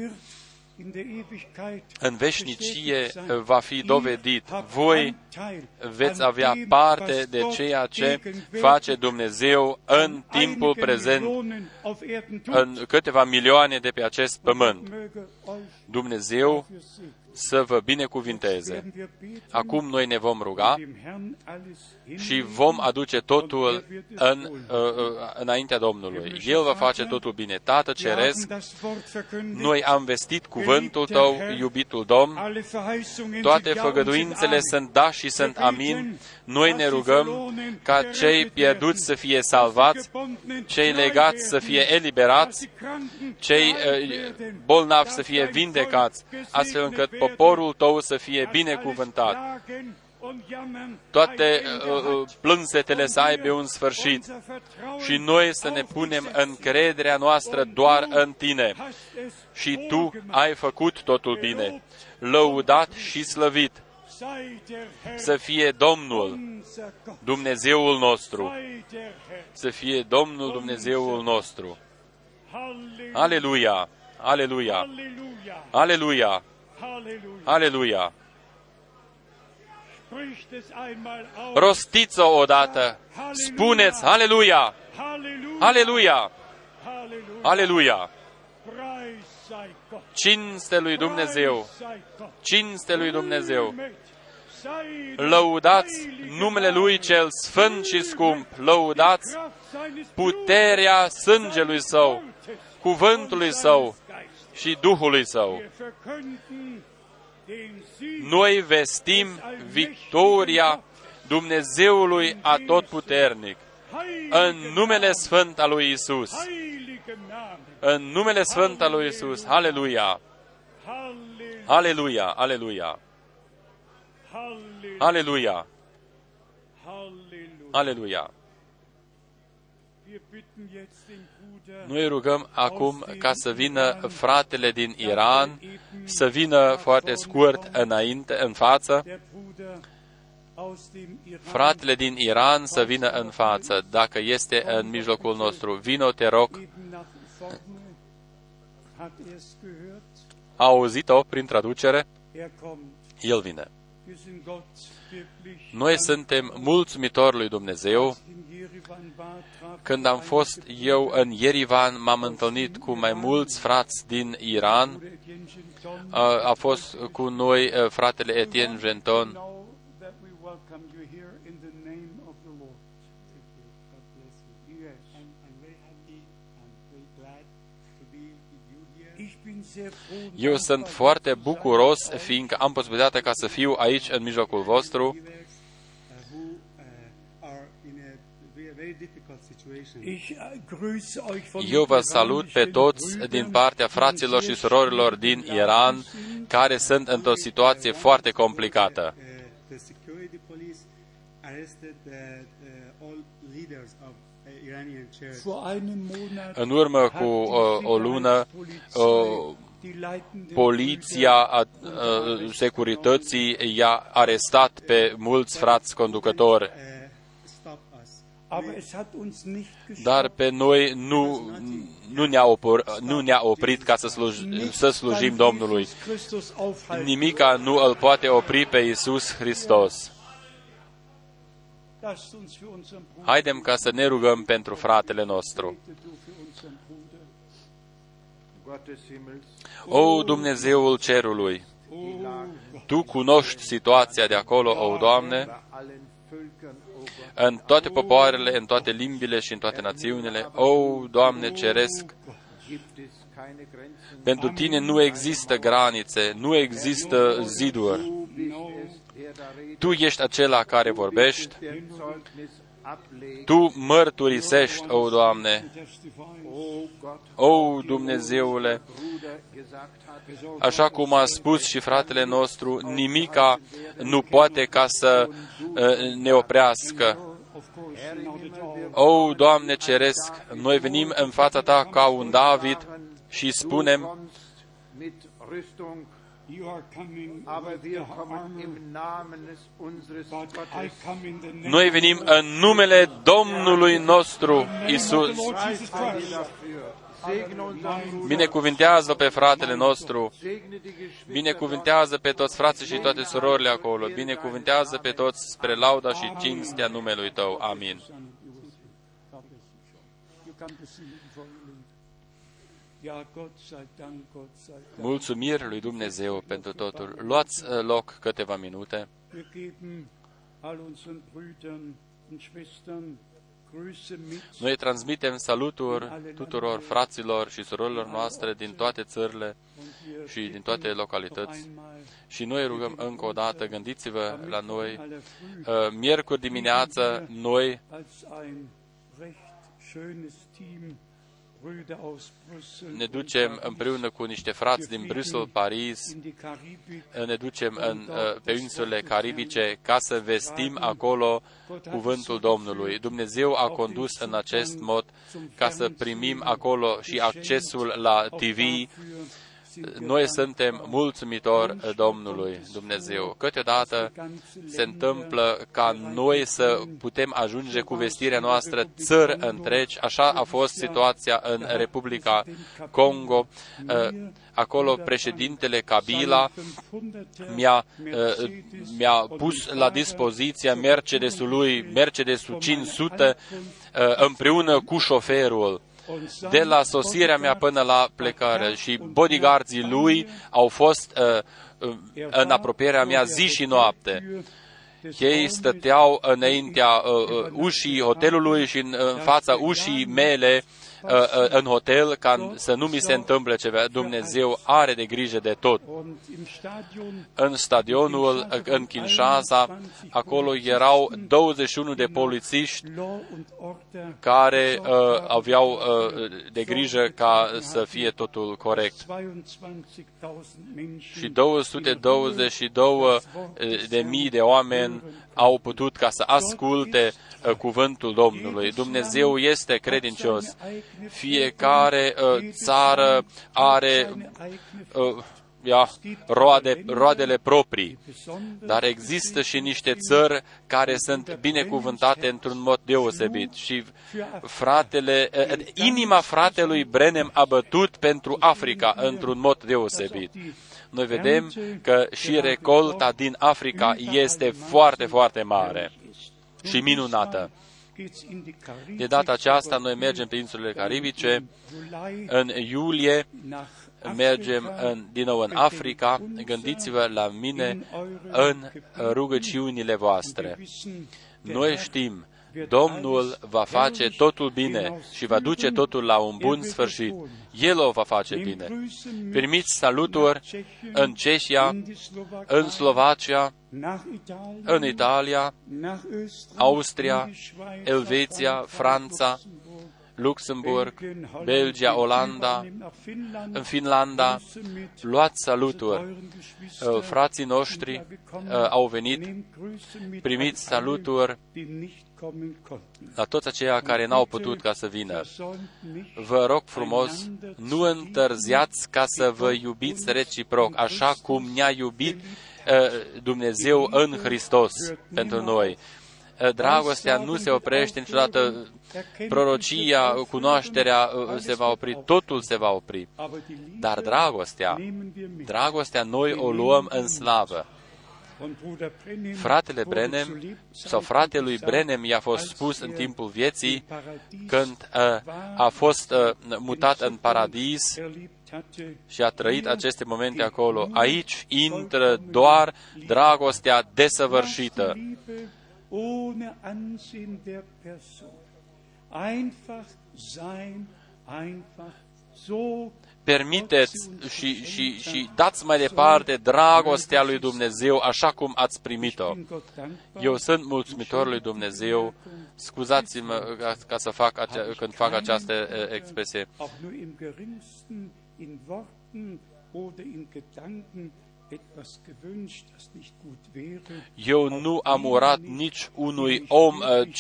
în veșnicie va fi dovedit. Voi veți avea parte de ceea ce face Dumnezeu în timpul prezent, în câteva milioane de pe acest pământ. Dumnezeu să vă binecuvinteze. Acum noi ne vom ruga și vom aduce totul înaintea Domnului. El va face totul bine. Tată Ceresc, noi am vestit cuvântul Tău, iubitul Domn, toate făgăduințele sunt da și sunt amin. Noi ne rugăm ca cei pierduți să fie salvați, cei legați să fie eliberați, cei bolnavi să fie vindecați, astfel încât poporul Tău să fie binecuvântat. Toate plânsetele să aibă un sfârșit și noi să ne punem încrederea noastră doar în Tine. Și Tu ai făcut totul bine. Lăudat și slăvit să fie Domnul, Dumnezeul nostru. Să fie Domnul Dumnezeul nostru. Aleluia! Aleluia! Aleluia! Aleluia! Rostiți-o odată! Spuneți Aleluia! Aleluia! Aleluia! Cinste lui Dumnezeu! Cinste lui Dumnezeu! Lăudați numele Lui cel sfânt și scump! Lăudați puterea sângelui Său, cuvântului Său și Duhului Său. Noi vestim victoria Dumnezeului Atotputernic în numele sfânt al lui Isus. În numele sfânt al lui Isus. Aleluia! Aleluia! Aleluia! Aleluia! Aleluia! Noi rugăm acum ca să vină fratele din Iran, să vină foarte scurt în față. Fratele din Iran să vină în față, dacă este în mijlocul nostru. Vino, te rog. A auzit-o prin traducere? El vine. Noi suntem mulțumitori lui Dumnezeu. Când am fost eu în Yerevan, m-am întâlnit cu mai mulți frați din Iran. A fost cu noi fratele Etienne Genton. Eu sunt foarte bucuros, fiindcă am posibilitatea ca să fiu aici în mijlocul vostru. Eu vă salut pe toți din partea fraților și surorilor din Iran, care sunt într-o situație foarte complicată. În urmă cu o lună, poliția securității i-a arestat pe mulți frați conducători. Dar pe noi nu ne-a oprit ca să slujim Domnului. Nimica nu îl poate opri pe Iisus Hristos. Haidem ca să ne rugăm pentru fratele nostru. O, Dumnezeul cerului, Tu cunoști situația de acolo, o, Doamne, în toate popoarele, în toate limbile și în toate națiunile. O, Doamne Ceresc, pentru Tine nu există granițe, nu există ziduri. Tu ești acela care vorbești. Tu mărturisești, o, Doamne. O, Dumnezeule, așa cum a spus și fratele nostru, nimica nu poate ca să ne oprească. O, Doamne Ceresc, noi venim în fața Ta ca un David și spunem: noi venim în numele Domnului nostru Isus. Binecuvintează pe fratele nostru, binecuvintează pe toți frații și toate surorile acolo, binecuvintează pe toți spre lauda și cinstea numelui Tău. Amin. Mulțumiri lui Dumnezeu pentru totul. Luați loc câteva minute. Noi transmitem saluturi tuturor fraților și surorilor noastre din toate țările și din toate localități. Și noi rugăm încă o dată, gândiți-vă la noi, miercuri dimineață, noi ne ducem împreună cu niște frați din Bruxelles, Paris, ne ducem pe insulele caribice ca să vestim acolo cuvântul Domnului. Dumnezeu a condus în acest mod ca să primim acolo și accesul la TV. Noi suntem mulțumitori Domnului Dumnezeu. Câteodată se întâmplă ca noi să putem ajunge cu vestirea noastră țări întregi. Așa a fost situația în Republica Congo. Acolo președintele Kabila mi-a pus la dispoziție Mercedesul 500 împreună cu șoferul. De la sosirea mea până la plecare, și bodyguardzii lui au fost în apropierea mea zi și noapte. Ei stăteau înaintea ușii hotelului și în fața ușii mele în hotel, ca să nu mi se întâmple ceva. Dumnezeu are de grijă de tot. În stadionul, în Kinshasa, acolo erau 21 de polițiști care aveau de grijă ca să fie totul corect. Și 222.000 de oameni au putut ca să asculte cuvântul Domnului. Dumnezeu este credincios. Fiecare țară are roadele proprii, dar există și niște țări care sunt binecuvântate într-un mod deosebit. Și inima fratelui Branham a bătut pentru Africa într-un mod deosebit. Noi vedem că și recolta din Africa este foarte, foarte mare și minunată. De data aceasta, noi mergem pe insulele caribice. În iulie mergem din nou în Africa. Gândiți-vă la mine în rugăciunile voastre. Noi știm, Domnul va face totul bine și va duce totul la un bun sfârșit. El o va face bine. Primiți saluturi în Cehia, în Slovacia, în Italia, Austria, Elveția, Franța, Luxemburg, Belgia, Olanda, în Finlanda. Luați saluturi. Frații noștri au venit. Primiți saluturi la toți aceia care n-au putut ca să vină. Vă rog frumos, nu întârziați ca să vă iubiți reciproc, așa cum ne-a iubit Dumnezeu în Hristos pentru noi. Dragostea nu se oprește niciodată, prorocia, cunoașterea se va opri, totul se va opri. Dar dragostea noi o luăm în slavă. Fratele Branham sau fratelui Branham i-a fost spus în timpul vieții, când a fost mutat în paradis și a trăit aceste momente acolo. Aici intră doar dragostea desăvârșită. Permiteți și dați mai departe dragostea lui Dumnezeu așa cum ați primit-o. Eu sunt mulțumitor lui Dumnezeu. Scuzați-mă ca să când fac această expresie. Eu nu am urat nici unui om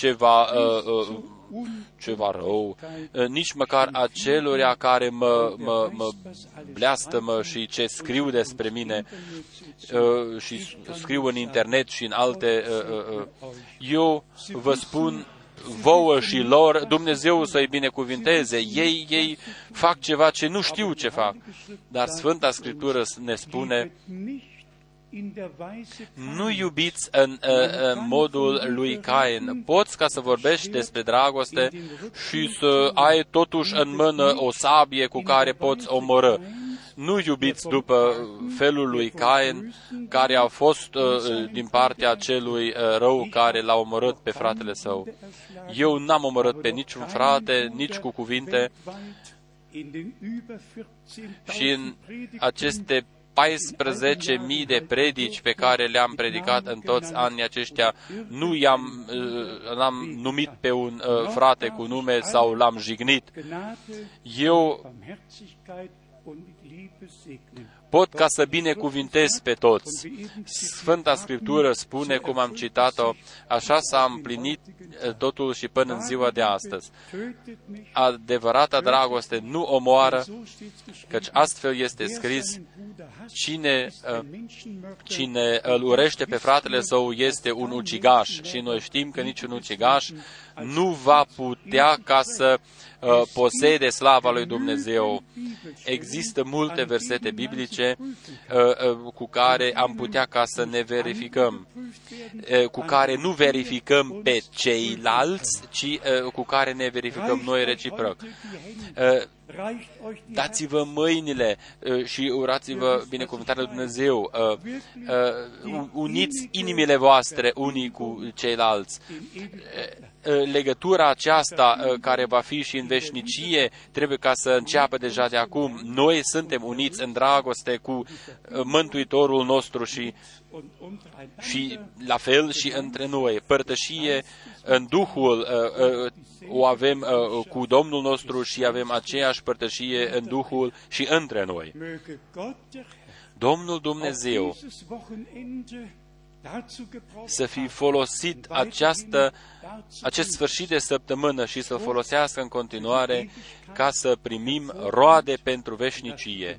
ceva rău, nici măcar aceluia care mă bleastămă și ce scriu despre mine și scriu în internet și în alte... Eu vă spun vouă și lor, Dumnezeu să-i binecuvinteze. Ei fac ceva ce nu știu ce fac. Dar Sfânta Scriptură ne spune Nu iubiți în modul lui Cain. Poți ca să vorbești despre dragoste și să ai totuși în mână o sabie cu care poți omorâ. Nu iubiți după felul lui Cain, care a fost din partea celui rău care l-a omorât pe fratele său. Eu n-am omorât pe niciun frate, nici cu cuvinte, și în aceste 14.000 de predici pe care le-am predicat în toți anii aceștia, nu l-am numit pe un frate cu nume sau l-am jignit. Eu pot ca să binecuvintez pe toți. Sfânta Scriptură spune, cum am citat-o, așa s-a împlinit totul și până în ziua de astăzi. Adevărata dragoste nu omoară, căci astfel este scris, cine îl urește pe fratele său este un ucigaș. Și noi știm că niciun ucigaș nu va putea ca să posede slava lui Dumnezeu. Există multe versete biblice cu care am putea ca să ne verificăm, cu care nu verificăm pe ceilalți, ci cu care ne verificăm noi reciproc. Dați-vă mâinile și urați-vă binecuvântarea lui Dumnezeu. Uniți inimile voastre unii cu ceilalți. Legătura aceasta care va fi și în veșnicie trebuie ca să înceapă deja de acum. Noi suntem uniți în dragoste cu Mântuitorul nostru și la fel și între noi. Părtășie în Duhul o avem cu Domnul nostru și avem aceeași părtășie în Duhul și între noi. Domnul Dumnezeu să fi folosit acest sfârșit de săptămână și să-l folosească în continuare ca să primim roade pentru veșnicie.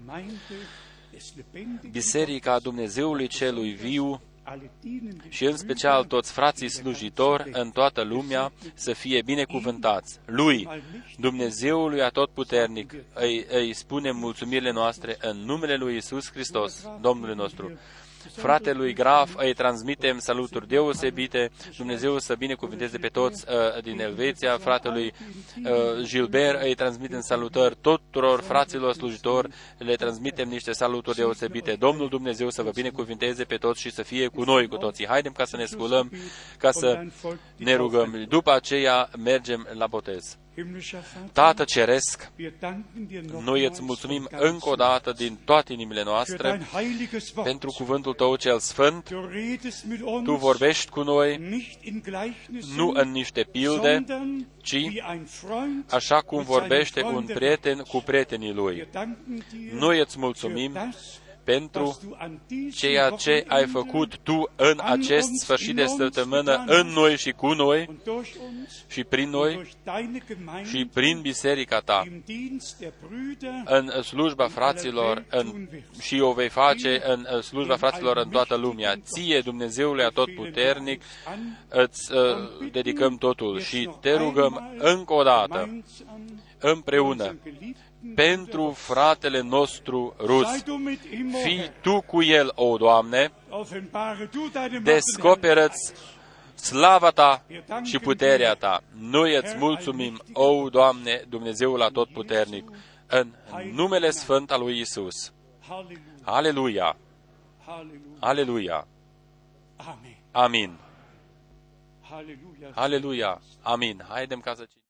Biserica Dumnezeului Celui Viu și în special toți frații slujitori în toată lumea să fie binecuvântați. Lui, Dumnezeului Atotputernic, îi spunem mulțumirile noastre în numele lui Iisus Hristos, Domnul nostru. Fratelui Graf îi transmitem saluturi deosebite, Dumnezeu să binecuvânteze pe toți din Elveția, fratelui Gilbert îi transmitem salutări tuturor fraților slujitori, le transmitem niște saluturi deosebite. Domnul Dumnezeu să vă binecuvânteze pe toți și să fie cu noi cu toții. Haidem ca să ne sculăm, ca să ne rugăm. După aceea mergem la botez. Tată Ceresc, noi îți mulțumim încă o dată din toate inimile noastre pentru cuvântul Tău cel Sfânt. Tu vorbești cu noi nu în niște pilde, ci așa cum vorbește un prieten cu prietenii lui. Noi îți mulțumim pentru ceea ce ai făcut Tu în acest sfârșit de săptămână, în noi și cu noi, și prin noi, și prin biserica Ta, în slujba fraților, și o vei face în slujba fraților în toată lumea. Ție, Dumnezeule Atotputernic, îți dedicăm totul și Te rugăm încă o dată, împreună, pentru fratele nostru rus. Fii Tu cu el, o Doamne, descoperă-ți slava Ta și puterea Ta. Noi îți mulțumim, o Doamne, Dumnezeul Atotputernic, în numele Sfânt al lui Iisus. Aleluia! Aleluia! Amin! Aleluia! Amin! Haidem ca să